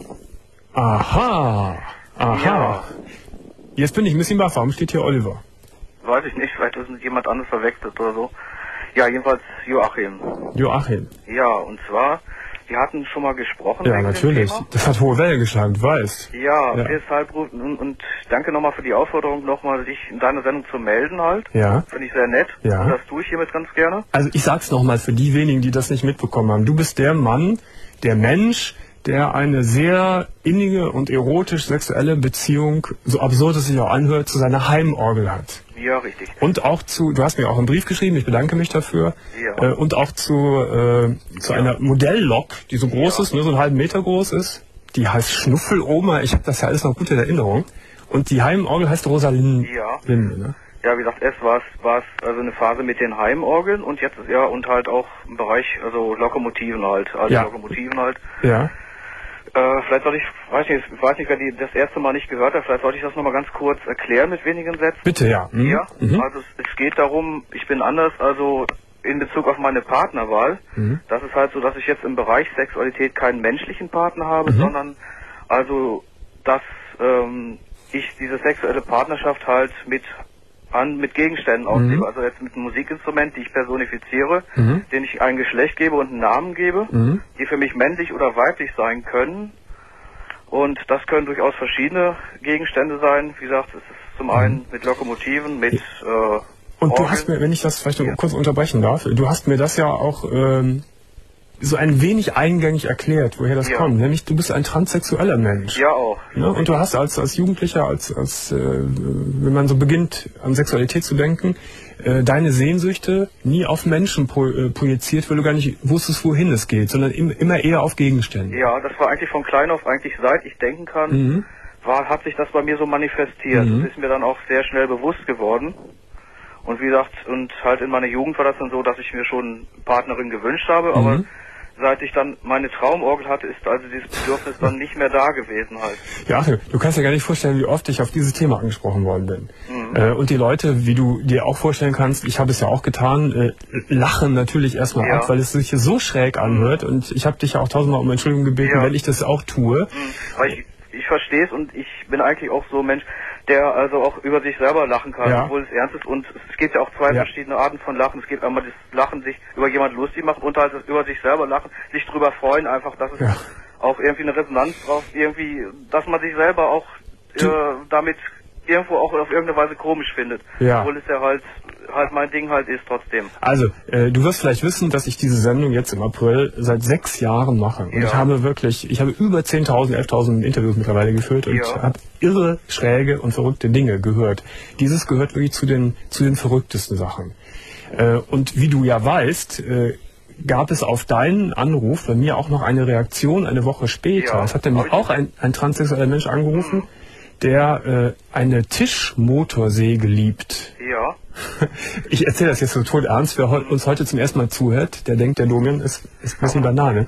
Aha. Aha. Ja. Jetzt bin ich ein bisschen baff. Warum steht hier Oliver? Weiß ich nicht, vielleicht ist jemand anderes verwechselt oder so. Ja, jedenfalls Joachim. Joachim. Ja, und zwar, wir hatten schon mal gesprochen. Ja, natürlich. Das hat hohe Wellen geschlagen, du weißt. Ja, ja. Deshalb, und, und danke nochmal für die Aufforderung, nochmal sich in deiner Sendung zu melden halt. Ja. Finde ich sehr nett. Ja. Und das tue ich hiermit ganz gerne. Also ich sag's nochmal für die wenigen, die das nicht mitbekommen haben. Du bist der Mann, der Mensch, der eine sehr innige und erotisch-sexuelle Beziehung, so absurd es sich auch anhört, zu seiner Heimorgel hat. Ja, richtig. Und auch zu, du hast mir auch einen Brief geschrieben, ich bedanke mich dafür. Ja. Äh, und auch zu, äh, zu ja. einer Modelllok, die so groß ja. ist, nur so einen halben Meter groß ist. Die heißt Schnuffeloma, ich habe das ja alles noch gut in Erinnerung. Und die Heimorgel heißt Rosalinde. Ja. Linde, ne? Ja, wie gesagt, erst war es war es also eine Phase mit den Heimorgeln und jetzt ist ja und halt auch im Bereich, also Lokomotiven halt, also ja. Lokomotiven halt. Ja. Äh, vielleicht sollte ich, weiß nicht, ich weiß nicht, wer die das erste Mal nicht gehört hat, vielleicht sollte ich das nochmal ganz kurz erklären mit wenigen Sätzen. Bitte, ja. Mhm. Ja, mhm. Also es, es geht darum, ich bin anders, also in Bezug auf meine Partnerwahl. Mhm. Das ist halt so, dass ich jetzt im Bereich Sexualität keinen menschlichen Partner habe, mhm. sondern also, dass ähm, ich diese sexuelle Partnerschaft halt mit an mit Gegenständen auslebe, mhm. also jetzt mit einem Musikinstrument, die ich personifiziere, mhm. den ich ein Geschlecht gebe und einen Namen gebe, mhm. die für mich männlich oder weiblich sein können. Und das können durchaus verschiedene Gegenstände sein. Wie gesagt, es ist zum einen mhm. mit Lokomotiven, mit äh, Und du hast mir, wenn ich das vielleicht ja. kurz unterbrechen darf, du hast mir das ja auch ähm, so ein wenig eingängig erklärt, woher das ja. kommt. Nämlich, du bist ein transsexueller Mensch. Ja, auch. Ne? Und du hast als, als Jugendlicher, als, als äh, wenn man so beginnt, an Sexualität zu denken, äh, deine Sehnsüchte nie auf Menschen pro, äh, projiziert, weil du gar nicht wusstest, wohin es geht, sondern im, immer eher auf Gegenstände. Ja, das war eigentlich von klein auf, eigentlich seit ich denken kann, Mhm. war, hat sich das bei mir so manifestiert. Mhm. Das ist mir dann auch sehr schnell bewusst geworden. Und wie gesagt, und halt in meiner Jugend war das dann so, dass ich mir schon Partnerin gewünscht habe, aber Mhm. seit ich dann meine Traumorgel hatte, ist also dieses Bedürfnis dann nicht mehr da gewesen halt. Ja, Achim, du kannst dir gar nicht vorstellen, wie oft ich auf dieses Thema angesprochen worden bin. Mhm. Äh, und die Leute, wie du dir auch vorstellen kannst, ich habe es ja auch getan, äh, lachen natürlich erstmal Ja. ab, weil es sich so schräg anhört. Und ich habe dich ja auch tausendmal um Entschuldigung gebeten, Ja. wenn ich das auch tue. Mhm. Weil ich, ich verstehe es und ich bin eigentlich auch so ein Mensch, der also auch über sich selber lachen kann, Ja. obwohl es ernst ist. Und es gibt ja auch zwei Ja. verschiedene Arten von Lachen. Es gibt einmal das Lachen, sich über jemand lustig machen und halt das über sich selber lachen, sich drüber freuen, einfach, dass es Ja. auch irgendwie eine Resonanz braucht, irgendwie, dass man sich selber auch äh, damit irgendwo auch auf irgendeine Weise komisch findet. Ja. Obwohl es ja halt halt mein Ding halt ist trotzdem. Also, äh, du wirst vielleicht wissen, dass ich diese Sendung jetzt im April seit sechs Jahren mache. Und Ja. ich habe wirklich, ich habe über zehntausend, elftausend Interviews mittlerweile geführt und Ja. habe irre, schräge und verrückte Dinge gehört. Dieses gehört wirklich zu den, zu den verrücktesten Sachen. Äh, und wie du ja weißt, äh, gab es auf deinen Anruf bei mir auch noch eine Reaktion eine Woche später. Ja. Es hat nämlich Hab ich- auch ein, ein transsexueller Mensch angerufen, der äh, eine Tischmotorsäge liebt. Ja. Ich erzähle das jetzt so tot ernst. Wer heu- uns heute zum ersten Mal zuhört, der denkt, der Domian ist, ist ein bisschen Banane.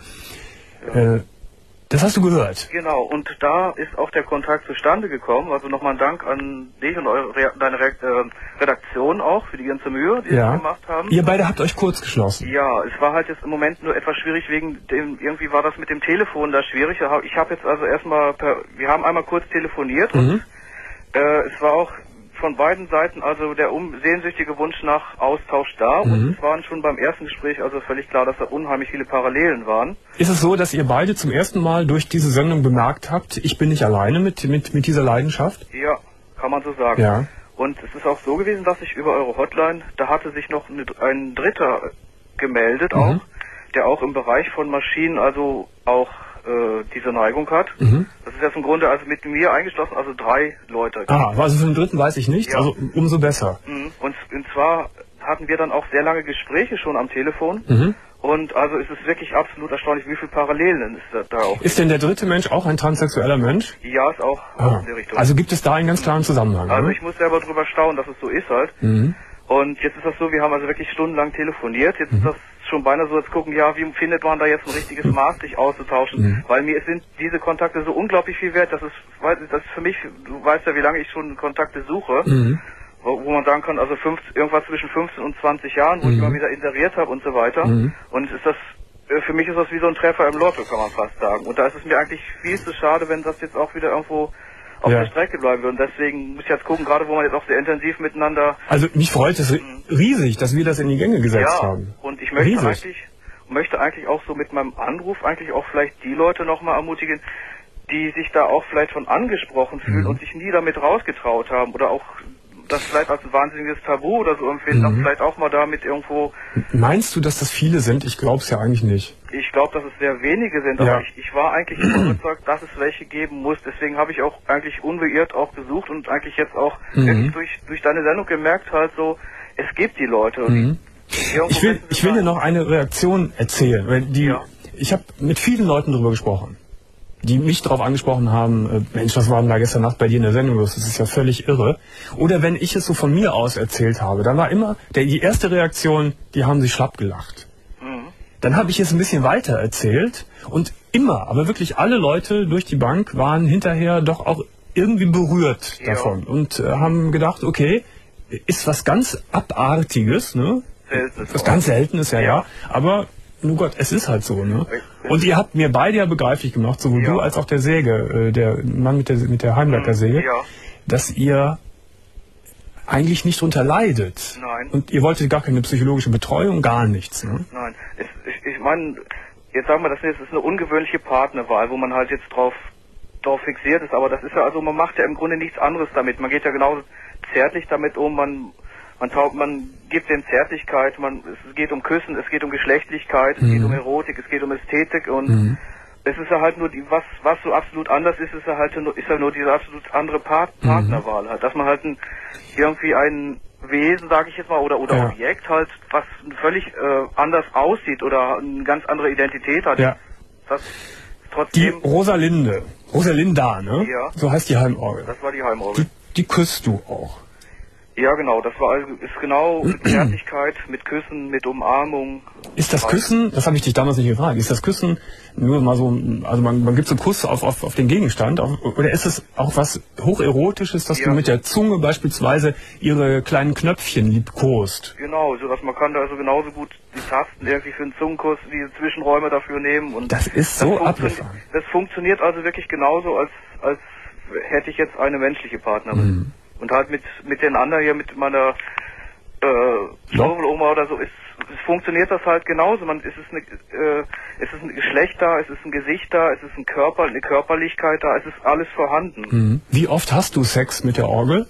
Äh, das hast du gehört. Genau, und da ist auch der Kontakt zustande gekommen. Also nochmal ein Dank an dich und eure, Re- deine Re äh, Redaktion auch für die ganze Mühe, die sie Ja. gemacht haben. Ihr beide habt euch kurz geschlossen. Ja, es war halt jetzt im Moment nur etwas schwierig wegen dem, irgendwie war das mit dem Telefon da schwierig. Ich habe jetzt also erstmal, per, wir haben einmal kurz telefoniert und Mhm. äh, es war auch von beiden Seiten also der um, sehnsüchtige Wunsch nach Austausch da und Mhm. es waren schon beim ersten Gespräch also völlig klar, dass da unheimlich viele Parallelen waren. Ist es so, dass ihr beide zum ersten Mal durch diese Sendung bemerkt habt, ich bin nicht alleine mit, mit, mit dieser Leidenschaft? Ja, kann man so sagen. Ja. Und es ist auch so gewesen, dass ich über eure Hotline, da hatte sich noch eine, ein Dritter gemeldet Mhm. auch, der auch im Bereich von Maschinen also auch äh, diese Neigung hat. Mhm. Das ist jetzt im Grunde also mit mir eingeschlossen, also drei Leute. Ah, also für den dritten weiß ich nicht, Ja. also umso besser. Mhm. Und, und zwar hatten wir dann auch sehr lange Gespräche schon am Telefon. Mhm. Und also es ist wirklich absolut erstaunlich, wie viele Parallelen es da, da auch Ist denn der dritte Mensch auch ein transsexueller Mensch? Ja, ist auch, auch Ah. in der Richtung. Also gibt es da einen ganz klaren Zusammenhang. Also ne? ich muss selber drüber staunen, dass es so ist halt. Mhm. Und jetzt ist das so, wir haben also wirklich stundenlang telefoniert. Jetzt ist das schon beinahe so, jetzt gucken, ja, wie findet man da jetzt ein richtiges Maß, sich auszutauschen? Mhm. Weil mir sind diese Kontakte so unglaublich viel wert. Das ist, weil- das ist für mich, du weißt ja, wie lange ich schon Kontakte suche, Mhm. wo, wo man sagen kann, also fünfzehn, irgendwas zwischen fünfzehn und zwanzig Jahren, wo ich Mhm. immer wieder inseriert habe und so weiter. Mhm. Und ist das, äh, für mich ist das wie so ein Treffer im Lotto, kann man fast sagen. Und da ist es mir eigentlich viel zu schade, wenn das jetzt auch wieder irgendwo auf Ja. der Strecke bleiben würde. Und deswegen muss ich jetzt gucken, gerade wo man jetzt auch sehr intensiv miteinander Also mich freut es riesig, dass wir das in die Gänge gesetzt ja, haben. und ich möchte Riesig. eigentlich, möchte eigentlich auch so mit meinem Anruf eigentlich auch vielleicht die Leute nochmal ermutigen, die sich da auch vielleicht von angesprochen fühlen Mhm. und sich nie damit rausgetraut haben oder auch das vielleicht als ein wahnsinniges Tabu oder so empfinden, Mhm. auch vielleicht auch mal damit irgendwo, Meinst du, dass das viele sind? Ich glaube es ja eigentlich nicht. ich glaube, dass es sehr wenige sind, Ja. aber ich, ich war eigentlich überzeugt, dass es welche geben muss. Deswegen habe ich auch eigentlich unbeirrt auch gesucht und eigentlich jetzt auch Mhm. wirklich durch, durch deine Sendung gemerkt halt so, es gibt die Leute. Und Mhm. irgendwo Ich will, müssen sie ich will dir sein. noch eine Reaktion erzählen, weil die, Ja. ich habe mit vielen Leuten darüber gesprochen, die mich darauf angesprochen haben, äh, Mensch, was war denn da gestern Nacht bei dir in der Sendung los? Das ist ja völlig irre. Oder wenn ich es so von mir aus erzählt habe, dann war immer der, die erste Reaktion, die haben sich schlapp gelacht. Mhm. Dann habe ich es ein bisschen weiter erzählt und immer, aber wirklich alle Leute durch die Bank waren hinterher doch auch irgendwie berührt Ja. davon und äh, haben gedacht, okay, ist was ganz Abartiges, ne? Seltenes Was auch. ganz Seltenes, ja, ja. Ja. Aber, nun Gott, es ist halt so, ne? Richtig. Und ihr habt mir beide ja begreiflich gemacht, sowohl Ja. du als auch der Säge, äh, der Mann mit der, mit der Heimwerkersäge, Ja. dass ihr eigentlich nicht drunter leidet. Nein. Und ihr wolltet gar keine psychologische Betreuung, gar nichts, ne? Nein, es, ich, ich meine, jetzt sagen wir, das ist eine ungewöhnliche Partnerwahl, wo man halt jetzt drauf, drauf fixiert ist, aber das ist ja, also man macht ja im Grunde nichts anderes damit. Man geht ja genauso zärtlich damit um, man, man taugt, man gibt dem Zärtlichkeit, man, es geht um Küssen, es geht um Geschlechtlichkeit, es mhm. geht um Erotik, es geht um Ästhetik und mhm. es ist ja halt nur die, was, was so absolut anders ist, ist ja halt nur, ist ja nur diese absolut andere Part, Partnerwahl halt, dass man halt ein, irgendwie ein Wesen, sage ich jetzt mal, oder oder ja. Objekt halt, was völlig äh, anders aussieht oder eine ganz andere Identität hat. Ja. Das trotzdem. Die Rosalinde, Rosalinda, ne? Ja. So heißt die Heimorgel. Das war die Heimorgel. Die, die küsst du auch. Ja, genau, das war also, ist genau mit Zärtlichkeit, mit Küssen, mit Umarmung. Ist das Küssen, das habe ich dich damals nicht gefragt, ist das Küssen nur mal so, also man, man gibt so einen Kuss auf, auf, auf den Gegenstand, auf, oder ist es auch was hocherotisches, dass ja. du mit der Zunge beispielsweise ihre kleinen Knöpfchen liebkost? Genau, so dass man kann da also genauso gut die Tasten irgendwie für einen Zungenkuss, die Zwischenräume dafür nehmen. Und das ist so abgefahren. Das funktioniert also wirklich genauso, als, als hätte ich jetzt eine menschliche Partnerin. Mhm. Und halt mit mit den anderen hier, mit meiner äh, Schaufeloma oder so, ist, es funktioniert das halt genauso. Man, es ist eine, äh, es ist ein Geschlecht da, es ist ein Gesicht da, es ist ein Körper, eine Körperlichkeit da, es ist alles vorhanden. Mhm. Wie oft hast du Sex mit der Orgel?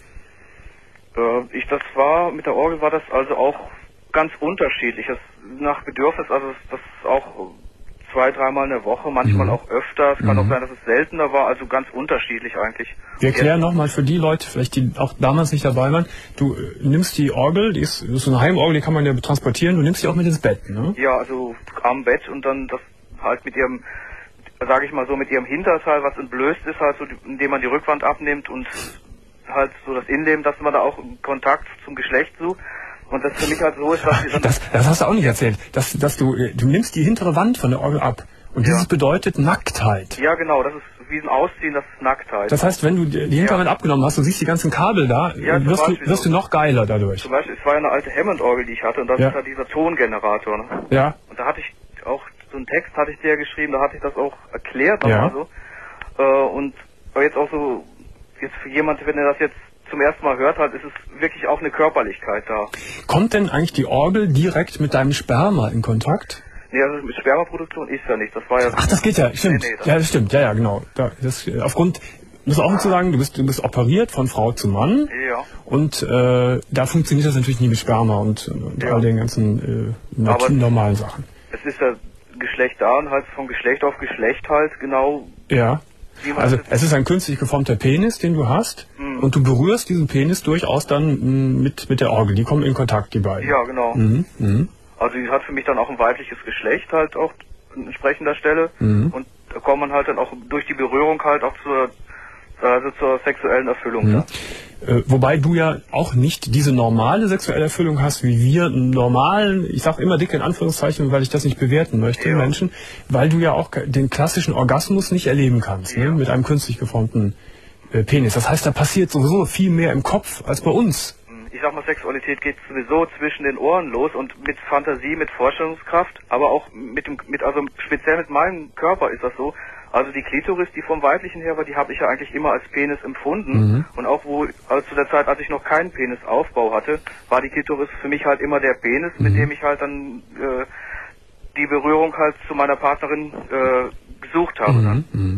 Äh, ich, das war, mit der Orgel war das also auch ganz unterschiedlich. Das, nach Bedürfnis, also das ist auch zwei, dreimal in der Woche, manchmal mhm. auch öfter. Es kann mhm. auch sein, dass es seltener war, also ganz unterschiedlich eigentlich. Wir erklären nochmal für die Leute, vielleicht die auch damals nicht dabei waren, du äh, nimmst die Orgel, die ist, das ist so eine Heimorgel, die kann man ja transportieren, du nimmst die auch mit ins Bett, ne? Ja, also am Bett und dann das halt mit ihrem, sage ich mal so, mit ihrem Hinterteil, was entblößt ist, halt so, indem man die Rückwand abnimmt und halt so das Innenleben, dass man da auch Kontakt zum Geschlecht sucht. Und das für mich halt so ist, dass... Ach, das, das hast du auch nicht erzählt, dass, dass du, du nimmst die hintere Wand von der Orgel ab. Und ja. dieses bedeutet Nacktheit. Ja, genau, das ist wie ein Ausziehen, das ist Nacktheit. Das heißt, wenn du die hintere Wand ja. abgenommen hast, du siehst die ganzen Kabel da, ja, wirst, du, wirst so. du noch geiler dadurch. Zum Beispiel, es war ja eine alte Hammond-Orgel, die ich hatte, und das ja. ist ja dieser Tongenerator. Ne? Ja. Und da hatte ich auch, so einen Text hatte ich dir ja geschrieben, da hatte ich das auch erklärt. Ja. So. Äh, und jetzt auch so, jetzt für jemand, wenn er das jetzt zum ersten Mal hört hat, ist es wirklich auch eine Körperlichkeit da. Kommt denn eigentlich die Orgel direkt mit deinem Sperma in Kontakt? Nee, also mit Spermaproduktion ist ja nicht. Das war ja. Ach, das geht ja, stimmt. Nee, nee, das ja, das stimmt. Ja, ja, genau. Da, das, aufgrund, muss auch zu sagen, du bist, du bist operiert von Frau zu Mann. Ja. Und äh, da funktioniert das natürlich nie mit Sperma und, und ja. all den ganzen äh, normalen Sachen. Es ist ja Geschlecht da und halt von Geschlecht auf Geschlecht halt genau. Ja. Also es ist ein künstlich geformter Penis, den du hast, mhm. und du berührst diesen Penis durchaus dann mh, mit mit der Orgel. Die kommen in Kontakt, die beiden. Ja, genau. Mhm. Mhm. Also die hat für mich dann auch ein weibliches Geschlecht halt auch an entsprechender Stelle. Mhm. Und da kommt man halt dann auch durch die Berührung halt auch zur, also zur sexuellen Erfüllung. Mhm. Ja. Äh, wobei du ja auch nicht diese normale sexuelle Erfüllung hast, wie wir normalen, ich sage immer dicke in Anführungszeichen, weil ich das nicht bewerten möchte, ja. Menschen, weil du ja auch den klassischen Orgasmus nicht erleben kannst, ja. ne, mit einem künstlich geformten äh, Penis. Das heißt, da passiert sowieso viel mehr im Kopf als bei uns. Ich sag mal, Sexualität geht sowieso zwischen den Ohren los und mit Fantasie, mit Vorstellungskraft, aber auch mit dem, mit also speziell mit meinem Körper ist das so. Also die Klitoris, die vom Weiblichen her war, die habe ich ja eigentlich immer als Penis empfunden. Mhm. Und auch wo, also zu der Zeit, als ich noch keinen Penisaufbau hatte, war die Klitoris für mich halt immer der Penis, mhm. mit dem ich halt dann äh, die Berührung halt zu meiner Partnerin äh, gesucht habe. Mhm. Mhm.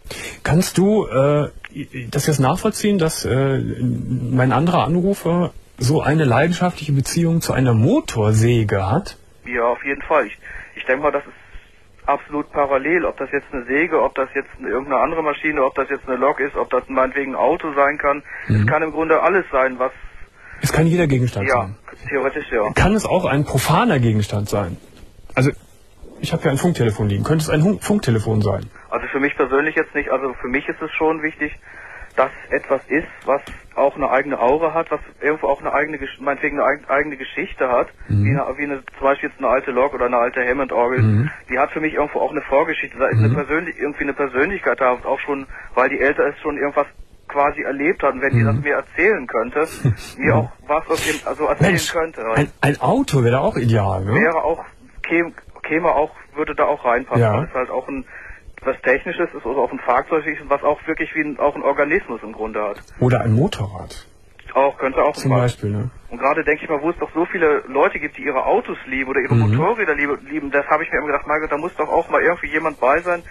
Kannst du äh, das jetzt nachvollziehen, dass äh, mein anderer Anrufer so eine leidenschaftliche Beziehung zu einer Motorsäge hat? Ja, auf jeden Fall. Ich, ich denke mal, das ist absolut parallel, ob das jetzt eine Säge, ob das jetzt eine, irgendeine andere Maschine, ob das jetzt eine Lok ist, ob das meinetwegen ein Auto sein kann. Mhm. Es kann im Grunde alles sein, was... Es kann jeder Gegenstand ja, sein. Ja, theoretisch ja. Kann es auch ein profaner Gegenstand sein? Also, ich habe ja ein Funktelefon liegen. Könnte es ein Funktelefon sein? Also für mich persönlich jetzt nicht. Also für mich ist es schon wichtig, dass etwas ist, was auch eine eigene Aura hat, was irgendwo auch eine eigene, meinetwegen eine eigene Geschichte hat, mhm. wie, eine, wie eine, zum Beispiel jetzt eine alte Lok oder eine alte Hammond-Orgel, mhm. die hat für mich irgendwo auch eine Vorgeschichte, da ist mhm. eine Persönlich irgendwie eine Persönlichkeit da, auch schon, weil die Älter es schon irgendwas quasi erlebt hat und wenn mhm. die das mir erzählen könnte, mir auch was aus dem, also erzählen Mensch, könnte. Ein, ein Auto wäre da auch ideal, ne? Wäre auch, käme, käme auch, würde da auch reinpassen, ja. weil es halt auch ein was Technisches ist oder auch ein Fahrzeug ist, was auch wirklich wie ein, auch ein Organismus im Grunde hat. Oder ein Motorrad. Auch, könnte auch zum Beispiel, ne? Und gerade denke ich mal, wo es doch so viele Leute gibt, die ihre Autos lieben oder ihre mhm. Motorräder lieben, das habe ich mir immer gedacht, mein Gott, da muss doch auch mal irgendwie jemand bei sein,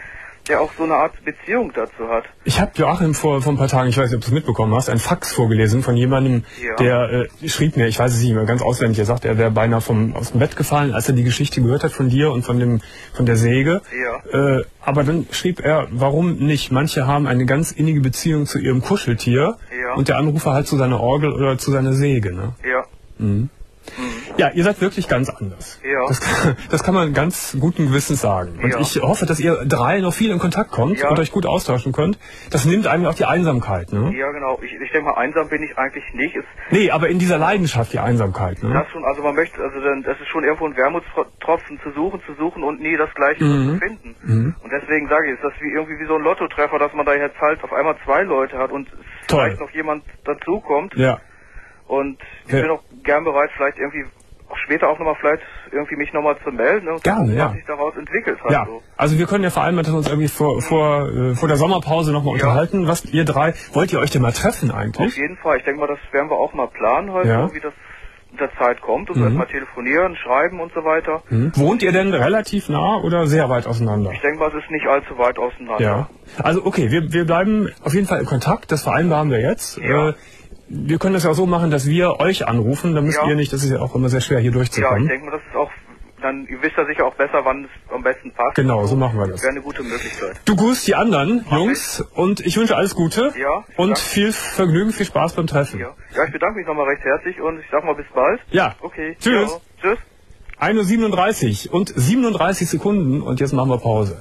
der auch so eine Art Beziehung dazu hat. Ich habe Joachim vor, vor ein paar Tagen, ich weiß nicht, ob du es mitbekommen hast, ein Fax vorgelesen von jemandem, ja. der äh, schrieb mir, ich weiß es nicht mehr ganz auswendig, er sagte, er wäre beinahe vom, aus dem Bett gefallen, als er die Geschichte gehört hat von dir und von dem von der Säge. Ja. Äh, aber dann schrieb er, warum nicht? Manche haben eine ganz innige Beziehung zu ihrem Kuscheltier ja. und der Anrufer halt zu seiner Orgel oder zu seiner Säge. Ne? Ja. Mhm. Ja, ihr seid wirklich ganz anders. Ja. Das, kann, das kann man ganz guten Gewissens sagen. Und ja. ich hoffe, dass ihr drei noch viel in Kontakt kommt ja. und euch gut austauschen könnt. Das nimmt einem auch die Einsamkeit, ne? Ja, genau. Ich, ich denke mal, einsam bin ich eigentlich nicht. Es nee, aber in dieser Leidenschaft die Einsamkeit, ne? Das schon, also man möchte, also dann, das ist schon irgendwo ein Wermutstropfen zu suchen, zu suchen und nie das Gleiche mhm. zu finden. Mhm. Und deswegen sage ich, ist das wie irgendwie wie so ein Lottotreffer, dass man da jetzt halt auf einmal zwei Leute hat und Toll. vielleicht noch jemand dazukommt. Ja. Und ich ja. bin auch gern bereit, vielleicht irgendwie auch später auch nochmal vielleicht irgendwie mich nochmal zu melden, ne, und Gerne, gucken, ja. was sich daraus entwickelt hat. Ja, so. also wir können ja vereinbaren, dass wir uns irgendwie vor, vor, äh, vor der Sommerpause nochmal ja. unterhalten. Was ihr drei, wollt ihr euch denn mal treffen eigentlich? Auf jeden Fall. Ich denke mal, das werden wir auch mal planen heute, ja. so wie das mit der Zeit kommt. Und mhm. so erstmal telefonieren, schreiben und so weiter. Mhm. Wohnt ihr denn relativ nah oder sehr weit auseinander? Ich denke mal, es ist nicht allzu weit auseinander. Ja. Also okay, wir, wir bleiben auf jeden Fall in Kontakt. Das vereinbaren wir jetzt. Ja. Äh, wir können das ja auch so machen, dass wir euch anrufen. Dann müsst ja. ihr nicht, das ist ja auch immer sehr schwer, hier durchzukommen. Ja, ich denke mal, das ist auch, dann, ihr wisst ja sicher auch besser, wann es am besten passt. Genau, so machen wir das. Das wäre eine gute Möglichkeit. Du grüßt die anderen Mach Jungs ich. Und ich wünsche alles Gute. Ja. Und viel Vergnügen, viel Spaß beim Treffen. Ja, ja, ich bedanke mich nochmal recht herzlich und ich sag mal bis bald. Ja. Okay. Tschüss. Ja. Tschüss. eine Uhr siebenunddreißig und siebenunddreißig Sekunden und jetzt machen wir Pause.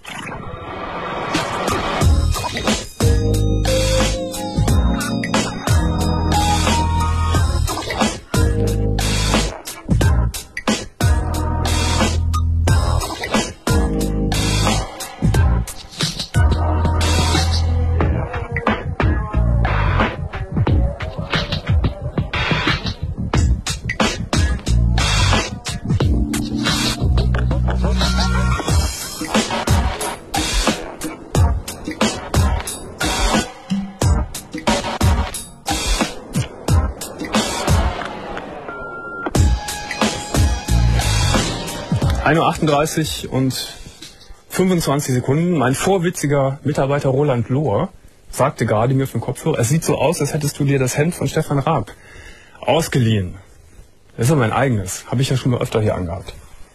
eine Uhr achtunddreißig und fünfundzwanzig Sekunden. Mein vorwitziger Mitarbeiter Roland Lohr sagte gerade mir vom Kopfhörer, es sieht so aus, als hättest du dir das Hemd von Stefan Raab ausgeliehen. Das ist ja mein eigenes. Habe ich ja schon mal öfter hier angehabt.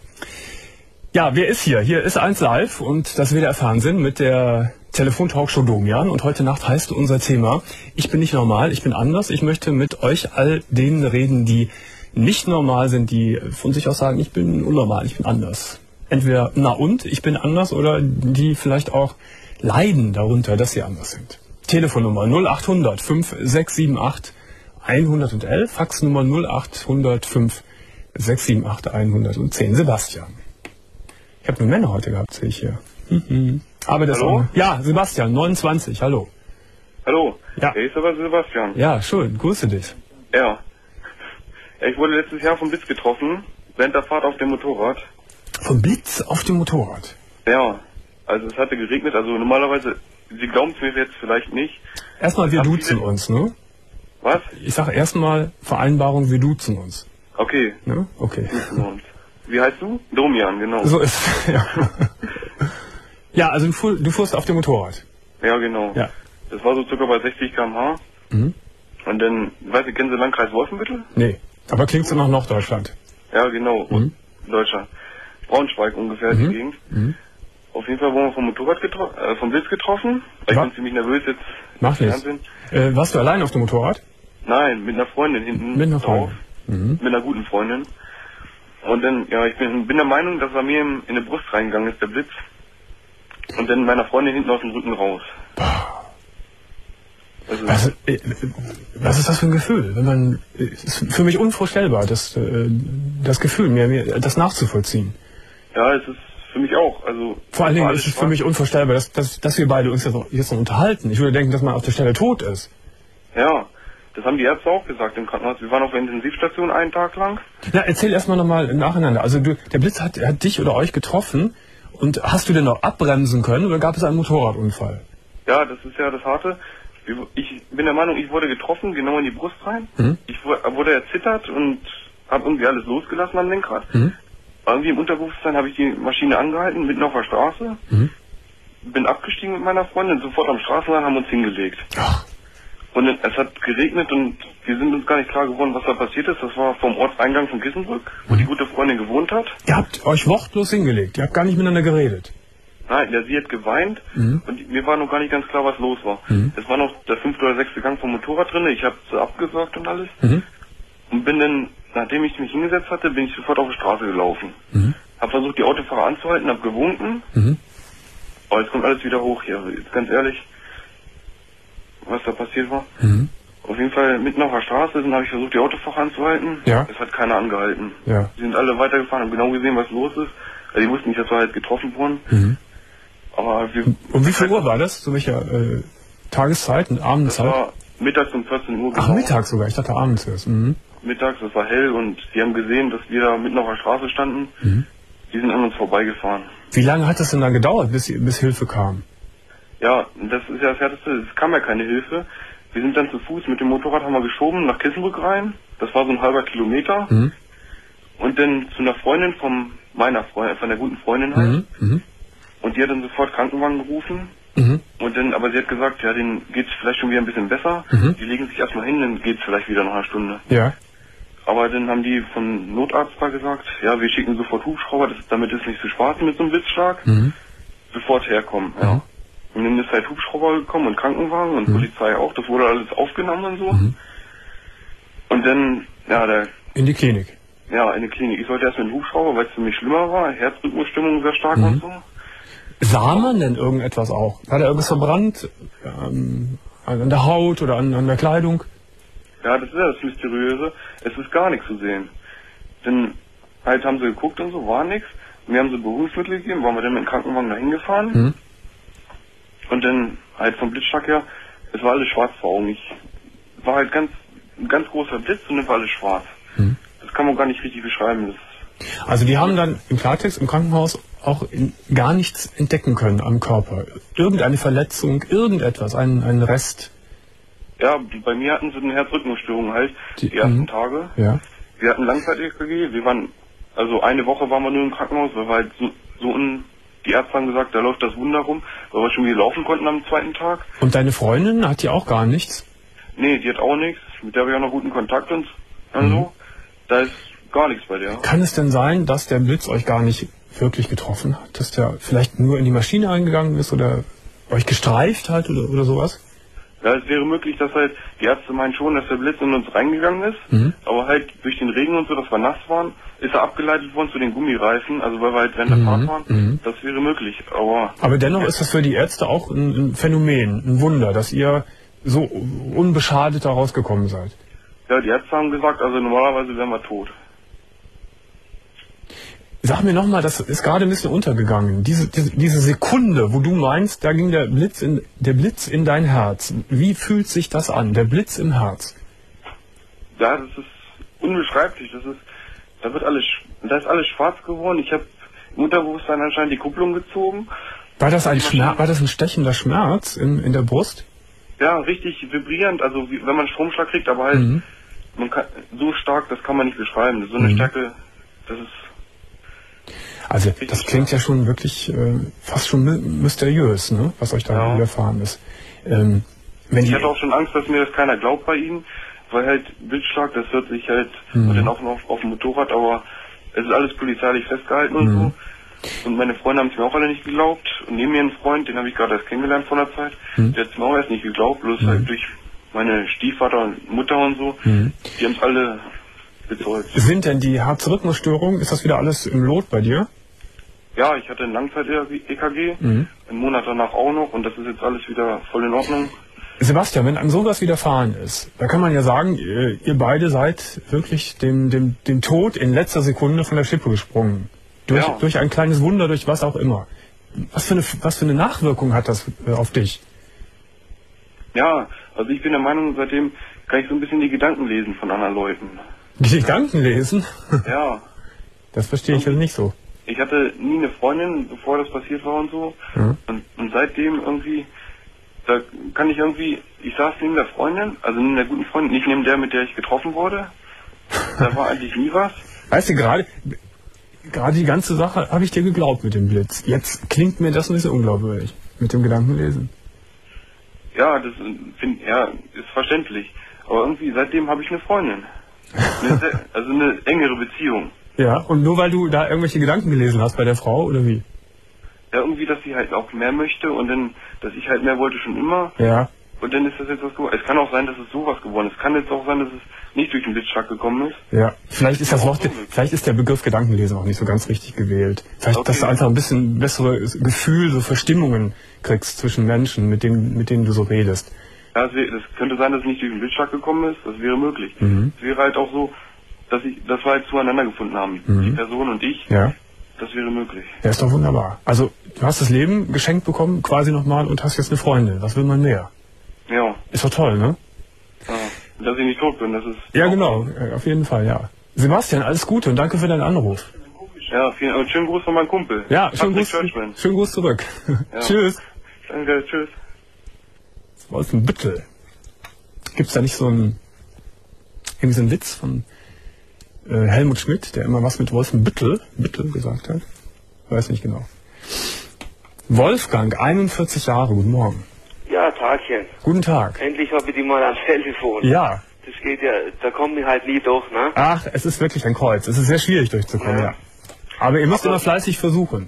Ja, wer ist hier? Hier ist eins live und das will der Fernsehen mit der Telefontalkshow Domian. Und heute Nacht heißt unser Thema, ich bin nicht normal, ich bin anders. Ich möchte mit euch all denen reden, die nicht normal sind, die von sich aus sagen, ich bin unnormal, ich bin anders. Entweder na und, ich bin anders, oder die vielleicht auch leiden darunter, dass sie anders sind. Telefonnummer null achthundert fünf sechs sieben acht hundertelf, Faxnummer null achthundert fünf sechs sieben acht hundertzehn. Sebastian. Ich habe nur Männer heute gehabt, sehe ich hier. Mhm. Aber das hallo? Auch, ja, Sebastian, neunundzwanzig, hallo. Hallo, ja. Hier ist aber Sebastian. Ja, schön, grüße dich. Ja. Ich wurde letztes Jahr vom Blitz getroffen, während der Fahrt auf dem Motorrad. Vom Blitz auf dem Motorrad? Ja, also es hatte geregnet, also normalerweise, Sie glauben es mir jetzt vielleicht nicht. Erstmal, wir duzen viele... uns, ne? Was? Ich sage erstmal Vereinbarung, wir duzen uns. Okay. Ne? Okay. Uns. Wie heißt du? Domian, genau. So ist ja. Ja, also du, fuhr, du fuhrst auf dem Motorrad. Ja, genau. Ja. Das war so circa bei sechzig Kilometer pro Stunde. Mhm. Und dann, weißt du, kennen Sie Landkreis Wolfenbüttel? Nee, aber klingt so nach Norddeutschland. Ja, genau, mhm. Deutschland. Braunschweig ungefähr, mhm. die Gegend. Mhm. Auf jeden Fall wurden wir vom Motorrad getro- äh, vom Blitz getroffen. Ich Wa- bin ziemlich nervös jetzt. Mach nichts. Äh, warst du allein auf dem Motorrad? Nein, mit einer Freundin hinten mit einer drauf. Freundin. Mhm. Mit einer guten Freundin. Und dann, ja, ich bin, bin der Meinung, dass er mir in, in die Brust reingegangen ist, der Blitz. Und dann meiner Freundin hinten aus dem Rücken raus. Also, was, äh, was ist das für ein Gefühl? Wenn man, ist für mich unvorstellbar, das, äh, das Gefühl, mir, mir das nachzuvollziehen. Ja, es ist für mich auch. Also vor allen Dingen ist es für mich unvorstellbar, dass, dass, dass wir beide uns jetzt noch, jetzt noch unterhalten. Ich würde denken, dass man auf der Stelle tot ist. Ja, das haben die Ärzte auch gesagt im Krankenhaus. Wir waren auf der Intensivstation einen Tag lang. Na, erzähl erstmal nochmal nacheinander. Also du, der Blitz hat, hat dich oder euch getroffen. Und hast du denn noch abbremsen können oder gab es einen Motorradunfall? Ja, das ist ja das Harte. Ich bin der Meinung, ich wurde getroffen, genau in die Brust rein. Mhm. Ich wurde erzittert und habe irgendwie alles losgelassen am Lenkrad. Mhm. Irgendwie im Unterbewusstsein habe ich die Maschine angehalten, mitten auf der Straße. Mhm. bin abgestiegen mit meiner Freundin, sofort am Straßenrand, haben uns hingelegt. Ach. Und es hat geregnet und wir sind uns gar nicht klar geworden, was da passiert ist. Das war vom Ortseingang von Kissenbrück, wo die gute Freundin gewohnt hat. Ihr habt euch wortlos hingelegt, ihr habt gar nicht miteinander geredet. Nein, ja, sie hat geweint Mhm. und mir war noch gar nicht ganz klar, was los war. Mhm. Es war noch der fünfte oder sechste Gang vom Motorrad drin, ich habe sie abgewürgt und alles. Mhm. Und bin dann, nachdem ich mich hingesetzt hatte, bin ich sofort auf die Straße gelaufen. Mhm. Hab versucht, die Autofahrer anzuhalten, hab gewunken. Mhm. Aber jetzt kommt alles wieder hoch hier. Jetzt ganz ehrlich, was da passiert war. Mhm. Auf jeden Fall mitten auf der Straße sind, habe ich versucht, die Autofahrer anzuhalten. Ja. Es hat keiner angehalten. Ja. Die sind alle weitergefahren, haben genau gesehen, was los ist. Also die wussten nicht, dass wir halt getroffen wurden. Mhm. Aber wir... Um wie viel Uhr war das? Zu welcher äh, Tageszeit und Das Abendzeit? war mittags um vierzehn Uhr. Ach, genau. mittags sogar. Ich dachte abends erst. Mhm. Mittags, es war hell und die haben gesehen, dass wir da mitten auf der Straße standen. Mhm. Die sind an uns vorbeigefahren. Wie lange hat es denn dann gedauert, bis, bis Hilfe kam? Ja, das ist ja das Härteste, es kam ja keine Hilfe. Wir sind dann zu Fuß mit dem Motorrad, haben wir geschoben nach Kissenbrück rein. Das war so ein halber Kilometer. Mhm. Und dann zu einer Freundin von meiner Freundin, von der guten Freundin halt. Mhm. Mhm. Und die hat dann sofort Krankenwagen gerufen. Mhm. Und dann, aber sie hat gesagt, ja, denen geht's vielleicht schon wieder ein bisschen besser. Mhm. Die legen sich erstmal hin, dann geht's vielleicht wieder nach einer Stunde. Ja. Aber dann haben die vom Notarzt da gesagt, ja, wir schicken sofort Hubschrauber, das, damit ist nicht zu spaßen mit so einem Blitzschlag. Mhm. Sofort herkommen, ja. Mhm. Und dann ist halt Hubschrauber gekommen und Krankenwagen und Mhm. Polizei auch, das wurde alles aufgenommen und so. Mhm. Und dann, ja, der, In die Klinik. ja, in die Klinik. Ich sollte erst mit dem Hubschrauber, weil es für mich schlimmer war, Herzrhythmusstimmung sehr stark Mhm. und so. Sah man denn irgendetwas auch? Hat er irgendwas verbrannt? Ähm, an der Haut oder an, an der Kleidung? Ja, das ist ja das Mysteriöse. Es ist gar nichts zu sehen. Dann halt haben sie geguckt und so, war nichts. Mir haben sie Beruhigungsmittel gegeben, waren wir dann mit dem Krankenwagen dahin gefahren. Mhm. Und dann halt vom Blitzschlag her, es war alles schwarz vor Augen. Ich war halt ganz, ein ganz großer Blitz und dann war alles schwarz. Mhm. Das kann man gar nicht richtig beschreiben. Das, Also die haben dann im Klartext im Krankenhaus auch in, gar nichts entdecken können am Körper. Irgendeine Verletzung, irgendetwas, einen, einen Rest. ja, bei mir hatten sie eine Herzrhythmusstörung halt, Die- die, ersten mhm. Tage. Ja. Wir hatten Langzeit-E K G, wir waren, also eine Woche waren wir nur im Krankenhaus, weil wir halt so, so ein, die Ärzte haben gesagt, da läuft das Wunder rum, weil wir schon wieder laufen konnten am zweiten Tag. Und deine Freundin, hat die auch gar nichts? Nee, die hat auch nichts, mit der habe ich auch noch guten Kontakt und, und Mhm. so. Da ist gar nichts bei der. Kann es denn sein, dass der Blitz euch gar nicht wirklich getroffen hat? Dass der vielleicht nur in die Maschine eingegangen ist oder euch gestreift hat oder, oder sowas? Ja, es wäre möglich, dass halt, die Ärzte meinen schon, dass der Blitz in uns reingegangen ist, Mhm. aber halt durch den Regen und so, dass wir nass waren, ist er abgeleitet worden zu den Gummireifen, also weil wir halt während der Mhm. Fahrt waren, Mhm. das wäre möglich, aber... Aber dennoch ist das für die Ärzte auch ein, ein Phänomen, ein Wunder, dass ihr so unbeschadet da rausgekommen seid. Ja, die Ärzte haben gesagt, also normalerweise wären wir tot. Sag mir nochmal, das ist gerade ein bisschen untergegangen. Diese, diese, diese Sekunde, wo du meinst, da ging der Blitz in, der Blitz in dein Herz. Wie fühlt sich das an, der Blitz im Herz? Ja, das ist unbeschreiblich, das ist, da wird alles, da ist alles schwarz geworden, ich habe im Unterbewusstsein anscheinend die Kupplung gezogen. War das ein Schmerz, war das ein stechender Schmerz in, in der Brust? Ja, richtig vibrierend, also wie, wenn man Stromschlag kriegt, aber halt, Mhm. man kann, so stark, das kann man nicht beschreiben, das ist so eine Mhm. Stärke, das ist... Also das klingt ja schon wirklich äh, fast schon my mysteriös, ne? Was euch da Ja. widerfahren ist. Ähm, wenn Ich die, hatte auch schon Angst, dass mir das keiner glaubt bei ihnen, weil halt Blitzschlag, das hört sich halt, Mhm. und dann auch noch auf, auf dem Motorrad, aber es ist alles polizeilich festgehalten und Mhm. so. Und meine Freunde haben es mir auch alle nicht geglaubt. Und neben mir ein Freund, den habe ich gerade erst kennengelernt vor einer Zeit, Mhm. der hat es mir auch erst nicht geglaubt, bloß Mhm. halt durch meine Stiefvater und Mutter und so, Mhm. die haben es alle bezeugt. sind denn die Herzrhythmusstörungen, ist das wieder alles im Lot bei dir? Ja, ich hatte ein Langzeit-E K G, Mhm. einen Monat danach auch noch und das ist jetzt alles wieder voll in Ordnung. Sebastian, wenn einem sowas widerfahren ist, da kann man ja sagen, ihr, ihr beide seid wirklich dem, dem, dem Tod in letzter Sekunde von der Schippe gesprungen. Durch, Ja. durch ein kleines Wunder, durch was auch immer. Was für eine, was für eine Nachwirkung hat das äh, auf dich? Ja, also ich bin der Meinung, seitdem kann ich so ein bisschen die Gedanken lesen von anderen Leuten. Die Gedanken lesen? Ja, Das verstehe ich jetzt nicht so. ich hatte nie eine Freundin, bevor das passiert war und so. Mhm. Und, und seitdem irgendwie, da kann ich irgendwie, ich saß neben der Freundin, also neben der guten Freundin, nicht neben der, mit der ich getroffen wurde. Da war eigentlich nie was. Weißt du, gerade gerade die ganze Sache habe ich dir geglaubt mit dem Blitz. Jetzt klingt mir das ein bisschen unglaubwürdig. mit dem Gedankenlesen. Ja, das find, ja, ist verständlich. Aber irgendwie seitdem habe ich eine Freundin. Eine sehr, also eine engere Beziehung. Ja, und nur weil du da irgendwelche Gedanken gelesen hast bei der Frau, oder wie? Ja, irgendwie, dass sie halt auch mehr möchte und dann, dass ich halt mehr wollte schon immer. Ja. Und dann ist das jetzt was so. Es kann auch sein, dass es sowas geworden ist. Es kann jetzt auch sein, dass es nicht durch den Blitzschlag gekommen ist. Ja, vielleicht ist das Wort, vielleicht ist der Begriff Gedankenlesen auch nicht so ganz richtig gewählt. Vielleicht, okay. Dass du einfach ein bisschen besseres Gefühl, so Verstimmungen kriegst zwischen Menschen, mit denen, mit denen du so redest. Ja, es, es könnte sein, dass es nicht durch den Blitzschlag gekommen ist. Das wäre möglich. Mhm. Es wäre halt auch so, dass ich, dass wir halt zueinander gefunden haben. Mhm. Die Person und ich. Ja. Das wäre möglich. Ja, ist doch wunderbar. Also, du hast das Leben geschenkt bekommen, quasi nochmal, und hast jetzt eine Freundin. Was will man mehr? Ja. Ist doch toll, ne? Ja. Dass ich nicht tot bin, das ist... Ja, genau. Ja, auf jeden Fall, ja. Sebastian, alles Gute und danke für deinen Anruf. Ja, vielen, und schönen Gruß von meinem Kumpel. Ja, schönen Gruß, schönen Gruß zurück. Ja. Tschüss. Danke, tschüss. Wolfenbüttel. Gibt's da nicht so einen, irgendwie so einen Witz von äh, Helmut Schmidt, der immer was mit Wolfenbüttel, Büttel gesagt hat? Weiß nicht genau. Wolfgang, einundvierzig Jahre, guten Morgen. Ja, Tagchen. Guten Tag. Endlich habe ich die mal am Telefon. Ja. Das geht ja, da komme ich halt nie durch, ne? Ach, es ist wirklich ein Kreuz. Es ist sehr schwierig durchzukommen, ja. ja. Aber ihr müsst Aber immer fleißig versuchen.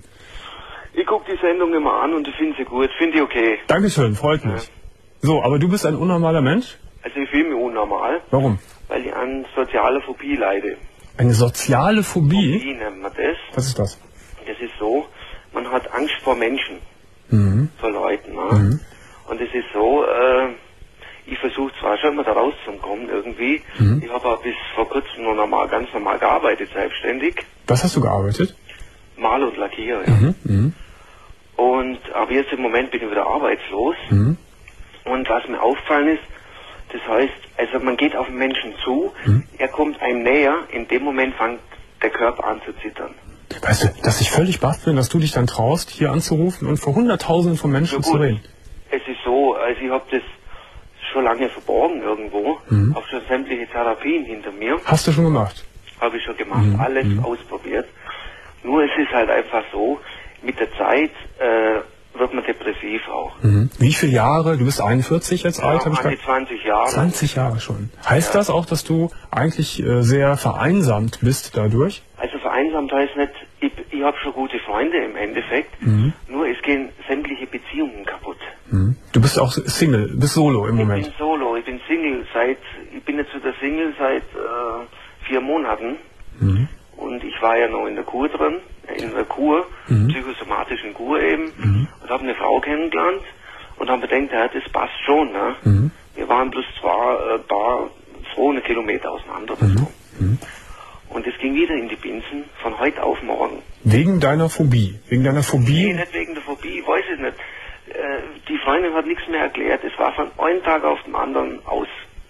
Ich gucke die Sendung immer an und ich finde sie gut, finde ich okay. Dankeschön, freut mich. Ja. So, aber du bist ein unnormaler Mensch? Also ich fühle mich unnormal. Warum? Weil ich an sozialer Phobie leide. Eine soziale Phobie? Phobie nennt man das. Was ist das? Das ist so, man hat Angst vor Menschen. Mhm. Vor Leuten, ne? Mhm. Und es ist so, äh, ich versuche zwar schon mal da rauszukommen irgendwie. Mhm. Ich habe auch bis vor kurzem noch normal, ganz normal gearbeitet, selbstständig. Was hast du gearbeitet? Mal und Lackier, ja. Mhm. Mhm. Und, aber jetzt im Moment bin ich wieder arbeitslos. Mhm. Und was mir aufgefallen ist, das heißt, also man geht auf den Menschen zu, mhm. er kommt einem näher, in dem Moment fängt der Körper an zu zittern. Weißt du, dass ich völlig baff bin, dass du dich dann traust, hier anzurufen und vor Hunderttausenden von Menschen so zu reden. Es ist so, also ich habe das schon lange verborgen irgendwo, mhm. auch schon sämtliche Therapien hinter mir. Hast du schon gemacht? Habe ich schon gemacht, mhm. alles mhm. ausprobiert. Nur es ist halt einfach so, mit der Zeit äh, wird man depressiv auch. Mhm. Wie viele Jahre? Du bist einundvierzig jetzt ja, alt? An die zwanzig Jahre. zwanzig Jahre schon. Heißt ja. das auch, dass du eigentlich äh, sehr vereinsamt bist dadurch? Also vereinsamt heißt nicht, ich, ich habe schon gute Freunde im Endeffekt, mhm. nur es gehen sämtliche Beziehungen kaputt. Mhm. Du bist auch Single, bist solo im ich Moment? Ich bin solo, ich bin Single seit, ich bin jetzt wieder Single seit äh, vier Monaten. Mhm. Und ich war ja noch in der Kur drin, in der Kur, mhm. psychosomatischen Kur eben, mhm. und habe eine Frau kennengelernt und habe gedacht, ja, das passt schon, ne? Mhm. Wir waren bloß zwar ein äh, paar zweihundert Kilometer auseinander. Mhm. So. Mhm. Und es ging wieder in die Binsen von heute auf morgen. Wegen deiner Phobie? Wegen deiner Phobie? Nee, nicht wegen der Phobie, ich weiß es nicht. Äh, die Freundin hat nichts mehr erklärt. Es war von einem Tag auf den anderen aus.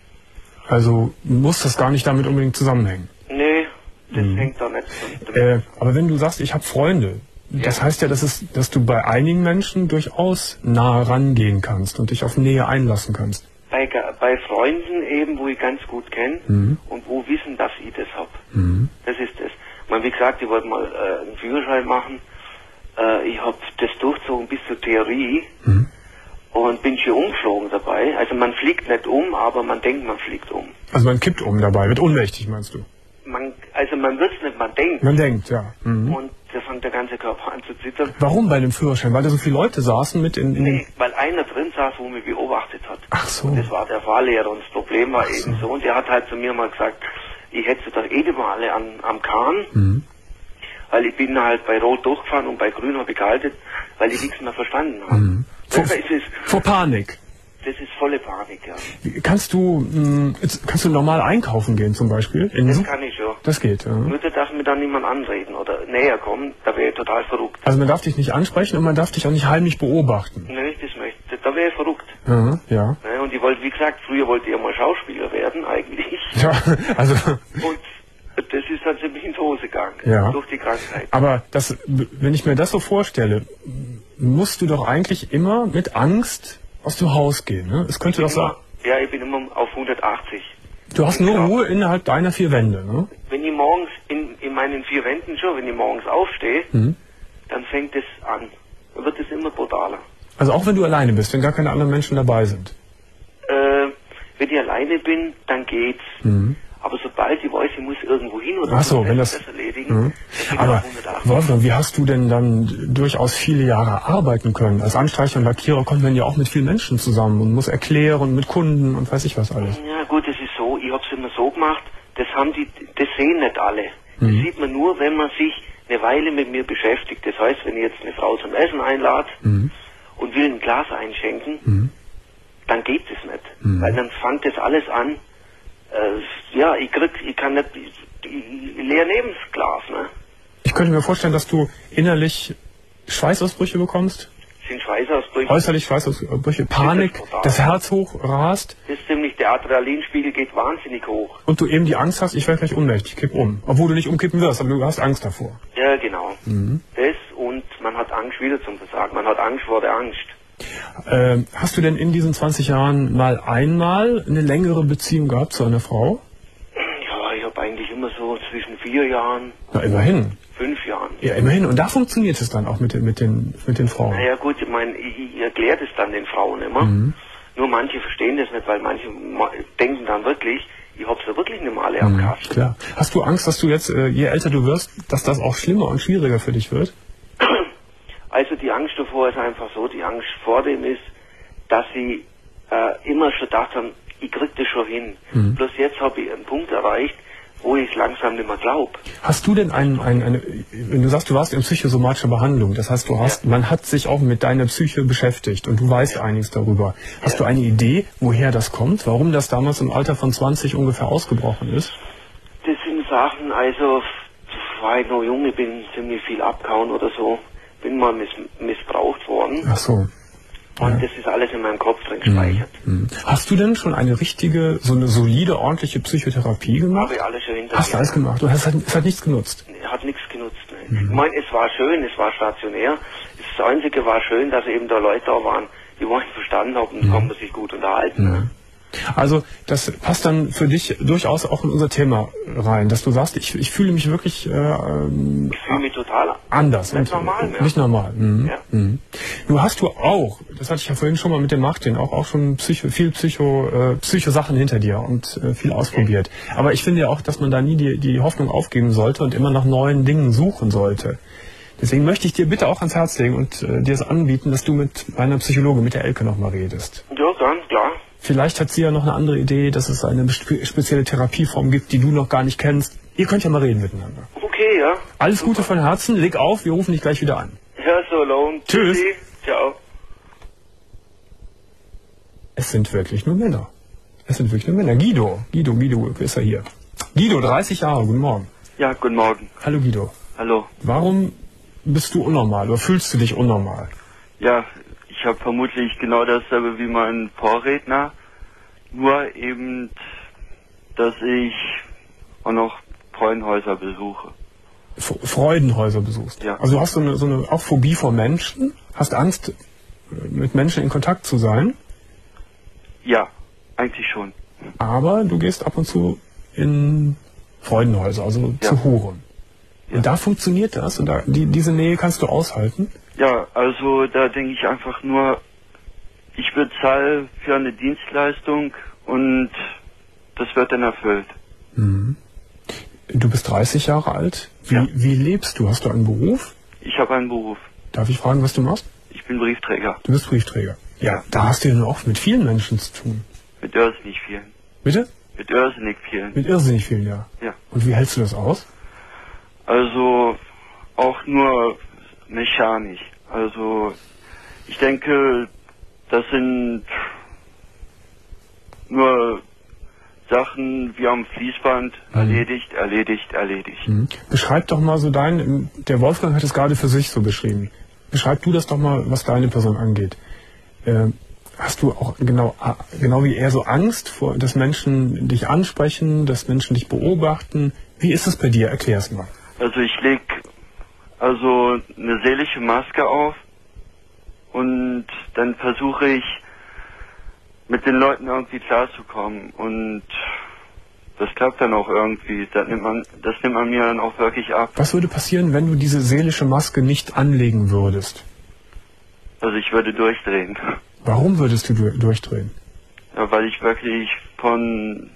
Also muss das gar nicht damit unbedingt zusammenhängen? Nee, das mhm. hängt da nicht damit. Äh, aber wenn du sagst, ich habe Freunde, ja. das heißt ja, dass, es, dass du bei einigen Menschen durchaus nah rangehen kannst und dich auf Nähe einlassen kannst. Bei, bei Freunden eben, wo ich ganz gut kenne mhm. und wo wissen, dass ich das habe. Mhm. Das ist das. Man, wie gesagt, ich wollte mal äh, einen Führerschein machen. Äh, ich habe das durchzogen bis zur Theorie mhm. und bin schon umgeflogen dabei. Also man fliegt nicht um, aber man denkt, man fliegt um. Also man kippt um dabei, wird ohnmächtig, meinst du? Man, also man wird es nicht, man denkt. Man denkt, ja. Mhm. Und da fängt der ganze Körper an zu zittern. Warum bei dem Führerschein? Weil da so viele Leute saßen mit in... in nee, weil einer drin saß, wo mich beobachtet hat. Ach so. Und das war der Fahrlehrer und das Problem war Ach eben so. so. Und der hat halt zu mir mal gesagt, ich hätte doch eh die Male an, am Kahn. Mhm. Weil ich bin halt bei Rot durchgefahren und bei Grün habe ich gehalten, weil ich nichts mehr verstanden habe. Mhm. Vor, Das ist, vor Panik. das ist volle Panik, ja. Kannst du mh, jetzt, kannst du normal einkaufen gehen zum Beispiel? In Das Such- kann ich schon. Das geht, ja. Nur da darf mir dann niemand anreden oder näher kommen, da wäre ich total verrückt. Also man darf dich nicht ansprechen und man darf dich auch nicht heimlich beobachten. Wenn ich das möchte, da wäre ich verrückt. Ja, ja. Ne, und ich wollte, wie gesagt, früher wollte ich ja mal Schauspieler werden, eigentlich. Ja, also... Und das ist dann ziemlich in die Hose gegangen, Ja. durch die Krankheit. Aber das, wenn ich mir das so vorstelle, musst du doch eigentlich immer mit Angst aus dem Haus gehen, ne? Es könnte doch sein. Ja, ich bin immer auf hundertachtzig. Du hast nur Ruhe innerhalb deiner vier Wände, ne? Wenn ich morgens in, in meinen vier Wänden schon, wenn ich morgens aufstehe, Mhm. dann fängt es an. Dann wird es immer brutaler. Also auch wenn du alleine bist, wenn gar keine anderen Menschen dabei sind? Äh, wenn ich alleine bin, dann geht's. Mhm. Aber sobald ich weiß, ich muss irgendwo hin oder Ach so, wenn das, das erledigen, mhm. Aber Wolfgang, wie hast du denn dann durchaus viele Jahre arbeiten können? Als Anstreicher und Lackierer kommt man ja auch mit vielen Menschen zusammen und muss erklären mit Kunden und weiß ich was alles. Ja gut, das ist so, ich habe es immer so gemacht, das haben die, das sehen nicht alle. Das Mhm. sieht man nur, wenn man sich eine Weile mit mir beschäftigt. Das heißt, wenn ich jetzt eine Frau zum Essen einlade Mhm. und will ein Glas einschenken, Mhm. dann geht es nicht. Mhm. Weil dann fängt das alles an. Äh, ja, ich krieg, ich kann nicht, ich, ich leer neben das Glas, ne? Ich könnte mir vorstellen, dass du innerlich Schweißausbrüche bekommst, Sind Schweißausbrüche. äußerlich Schweißausbrüche, Panik, total. das Herz hochrast Das ist ziemlich, der Adrenalinspiegel geht wahnsinnig hoch. und du eben die Angst hast, ich werde gleich ohnmächtig, kipp um. Obwohl du nicht umkippen wirst, aber du hast Angst davor. Ja, genau. Mhm. Das und man hat Angst wieder zum Versagen. Man hat Angst vor der Angst. Ähm, hast du denn in diesen zwanzig Jahren mal einmal eine längere Beziehung gehabt zu einer Frau? Ja, ich habe eigentlich immer so zwischen vier Jahren, Na, immerhin. fünf Jahren. Ja, immerhin. Und da funktioniert es dann auch mit den, mit den, mit den Frauen. Naja gut, ich meine, ich, ich erkläre das dann den Frauen immer. Mhm. Nur manche verstehen das nicht, weil manche ma- denken dann wirklich, ich hab's ja wirklich nicht mal alle am Mhm, Kasten. klar. Hast du Angst, dass du jetzt, äh, je älter du wirst, dass das auch schlimmer und schwieriger für dich wird? Also die Angst davor ist einfach so, die Angst vor dem ist, dass sie äh, immer schon gedacht haben, ich krieg das schon hin. Mhm. Bloß jetzt habe ich einen Punkt erreicht, wo ich es langsam nicht mehr glaube. Hast du denn ein, ein, eine, wenn du sagst, du warst in psychosomatischer Behandlung, das heißt, du hast, Ja. man hat sich auch mit deiner Psyche beschäftigt und du weißt einiges darüber. Hast du eine Idee, woher das kommt? Warum das damals im Alter von zwanzig ungefähr ausgebrochen ist? Das sind Sachen, also war ich noch jung, ich bin ziemlich viel abgehauen oder so, bin mal miss missbraucht worden Ach so. und Ja. das ist alles in meinem Kopf drin gespeichert. Mhm. Hast du denn schon eine richtige, so eine solide, ordentliche Psychotherapie gemacht? Habe ich alles schon hinter Hast du mir. alles gemacht? Du hast, es hat nichts genutzt. Hat nichts genutzt. Ne? Ich meine, es war schön, es war stationär. Das Einzige war schön, dass eben da Leute da waren, die wollen verstanden haben und konnten sich gut unterhalten. Ne? Also das passt dann für dich durchaus auch in unser Thema rein, dass du sagst, ich, ich fühle mich wirklich äh, ähm, Ich fühle mich total anders. nicht und, normal mehr. Nicht normal. Mhm. Ja. Mhm. Du hast du auch, das hatte ich ja vorhin schon mal mit dem Martin, auch, auch schon Psycho, viel Psycho, äh, Psycho-Sachen hinter dir und äh, viel ausprobiert. Aber ich finde ja auch, dass man da nie die, die Hoffnung aufgeben sollte und immer nach neuen Dingen suchen sollte. Deswegen möchte ich dir bitte auch ans Herz legen und äh, dir es anbieten, dass du mit meiner Psychologin, mit der Elke, nochmal redest. Ja, ganz klar. Vielleicht hat sie ja noch eine andere Idee, dass es eine spe spezielle Therapieform gibt, die du noch gar nicht kennst. Ihr könnt ja mal reden miteinander. Okay, ja. Alles Gute von Herzen, leg auf, wir rufen dich gleich wieder an. Ja, so long. Tschüss. Tschüssi. Ciao. Es sind wirklich nur Männer. Es sind wirklich nur Männer. Guido, Guido, Guido, ist er hier. Guido, dreißig Jahre, guten Morgen. Ja, guten Morgen. Hallo Guido. Hallo. Warum bist du unnormal oder fühlst du dich unnormal? Ja, ich habe vermutlich genau dasselbe wie mein Vorredner, nur eben, dass ich auch noch Freudenhäuser besuche. F Freudenhäuser besuchst? Ja. Also du hast so eine, so eine auch Phobie vor Menschen? Hast Angst, mit Menschen in Kontakt zu sein? Ja, eigentlich schon. Aber du gehst ab und zu in Freudenhäuser, also Ja. zu Huren. Ja. Und da funktioniert das und da, die, diese Nähe kannst du aushalten? Ja, also da denke ich einfach nur, ich bezahle für eine Dienstleistung und das wird dann erfüllt. Mhm. Du bist dreißig Jahre alt. Wie, Ja. wie lebst du? Hast du einen Beruf? Ich habe einen Beruf. Darf ich fragen, was du machst? Ich bin Briefträger. Du bist Briefträger. Ja, da hast du ja nur auch mit vielen Menschen zu tun. Mit irrsinnig vielen. Bitte? Mit irrsinnig vielen. Mit irrsinnig vielen, ja. Ja. Und wie hältst du das aus? Also auch nur mechanisch. Also ich denke, das sind nur Sachen wie am Fließband, Mhm. erledigt, erledigt, erledigt. Mhm. Beschreib doch mal so dein, der Wolfgang hat es gerade für sich so beschrieben. Beschreib du das doch mal, was deine Person angeht. Ähm, hast du auch genau, genau wie er so Angst vor, dass Menschen dich ansprechen, dass Menschen dich beobachten? Wie ist es bei dir? Erklär's mal. Also ich leg also eine seelische Maske auf und dann versuche ich mit den Leuten irgendwie klarzukommen und das klappt dann auch irgendwie. Das nimmt man, das nimmt man mir dann auch wirklich ab. Was würde passieren, wenn du diese seelische Maske nicht anlegen würdest? Also ich würde durchdrehen. Warum würdest du du durchdrehen? Ja, weil ich wirklich von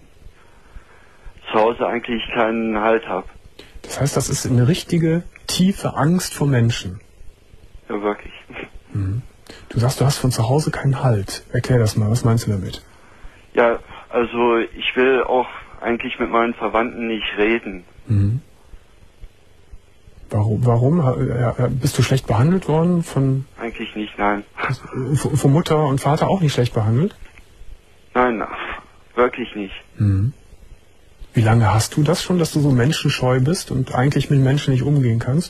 zu Hause eigentlich keinen Halt habe. Das heißt, das ist eine richtige, tiefe Angst vor Menschen. Ja, wirklich. Mhm. Du sagst, du hast von zu Hause keinen Halt. Erklär das mal, was meinst du damit? Ja, also ich will auch eigentlich mit meinen Verwandten nicht reden. Mhm. Warum? Warum? Ja, bist du schlecht behandelt worden? Von, Eigentlich nicht, nein. von Mutter und Vater auch nicht schlecht behandelt? Nein, wirklich nicht. Mhm. Wie lange hast du das schon, dass du so menschenscheu bist und eigentlich mit Menschen nicht umgehen kannst?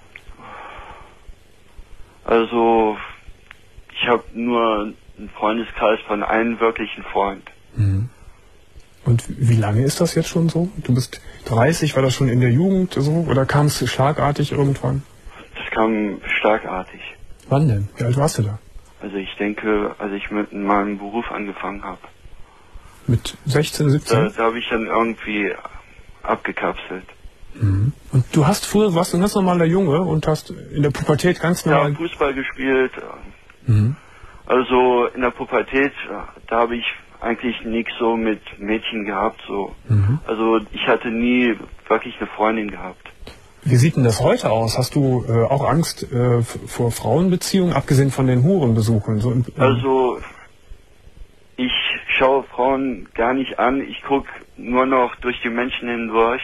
Also, ich habe nur einen Freundeskreis von einem wirklichen Freund. Mhm. Und wie lange ist das jetzt schon so? Du bist dreißig, war das schon in der Jugend so? Oder kam es schlagartig irgendwann? Das kam schlagartig. Wann denn? Wie alt warst du da? Also ich denke, als ich mit meinem Beruf angefangen habe. Mit sechzehn, siebzehn? Da, da habe ich dann irgendwie abgekapselt. Mhm. Und du hast früher, warst du ein ganz normaler Junge und hast in der Pubertät ganz normal... Ja, Fußball gespielt. Mhm. Also in der Pubertät, da habe ich eigentlich nichts so mit Mädchen gehabt. So. Mhm. Also ich hatte nie wirklich eine Freundin gehabt. Wie sieht denn das heute aus? Hast du äh, auch Angst äh, vor Frauenbeziehungen, abgesehen von den Hurenbesuchen? So im, äh Also ich schaue Frauen gar nicht an. Ich gucke nur noch durch die Menschen hindurch.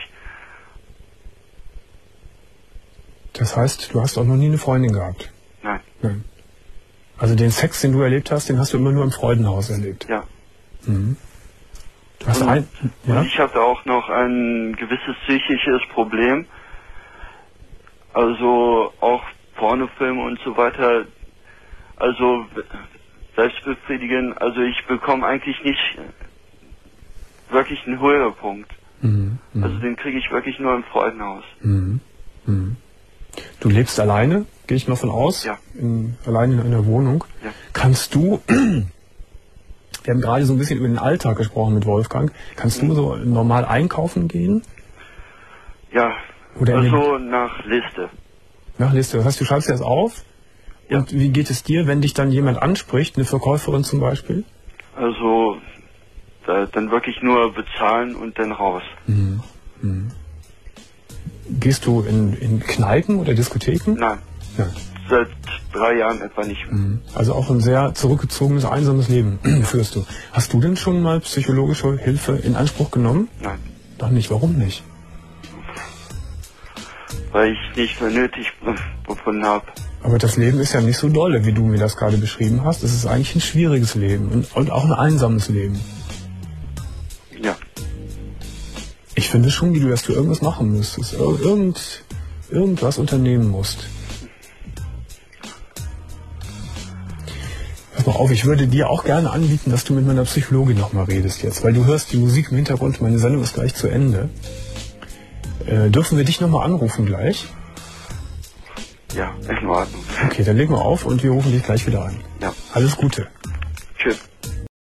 Das heißt, du hast auch noch nie eine Freundin gehabt? Nein. Nein. Also den Sex, den du erlebt hast, den hast du immer nur im Freudenhaus erlebt? Ja. Mhm. Du hast und, ein... Ja? Und ich hatte auch noch ein gewisses psychisches Problem. Also auch Pornofilme und so weiter. Also selbstbefriedigen. Also ich bekomme eigentlich nicht wirklich einen Höhepunkt. Mhm. Mhm. Also den kriege ich wirklich nur im Freudenhaus. Mhm. Mhm. Du lebst alleine, gehe ich mal von aus? Ja. In, allein in einer Wohnung. Ja. Kannst du, wir haben gerade so ein bisschen über den Alltag gesprochen mit Wolfgang, kannst du so normal einkaufen gehen? Ja, Oder also nach Liste. Nach Liste, das heißt, du schreibst dir das auf? Ja. Und wie geht es dir, wenn dich dann jemand anspricht, eine Verkäuferin zum Beispiel? Also da, dann wirklich nur bezahlen und dann raus. Mhm. Mhm. Gehst du in, in Kneipen oder Diskotheken? Nein. Nein. Seit drei Jahren etwa nicht mehr. Mhm. Also auch ein sehr zurückgezogenes, einsames Leben führst du. Hast du denn schon mal psychologische Hilfe in Anspruch genommen? Nein. Doch nicht. Warum nicht? Weil ich nicht für nötig befunden habe. Aber das Leben ist ja nicht so dolle, wie du mir das gerade beschrieben hast. Es ist eigentlich ein schwieriges Leben und, und auch ein einsames Leben. Ja. Ich finde schon, wie du, dass du irgendwas machen müsstest. Ir irgend, irgendwas unternehmen musst. Pass mal auf, ich würde dir auch gerne anbieten, dass du mit meiner Psychologin nochmal redest jetzt, weil du hörst die Musik im Hintergrund, meine Sendung ist gleich zu Ende. Äh, dürfen wir dich nochmal anrufen gleich? Ja, in Ordnung. Okay, dann legen wir auf und wir rufen dich gleich wieder an. Ja. Alles Gute. Tschüss.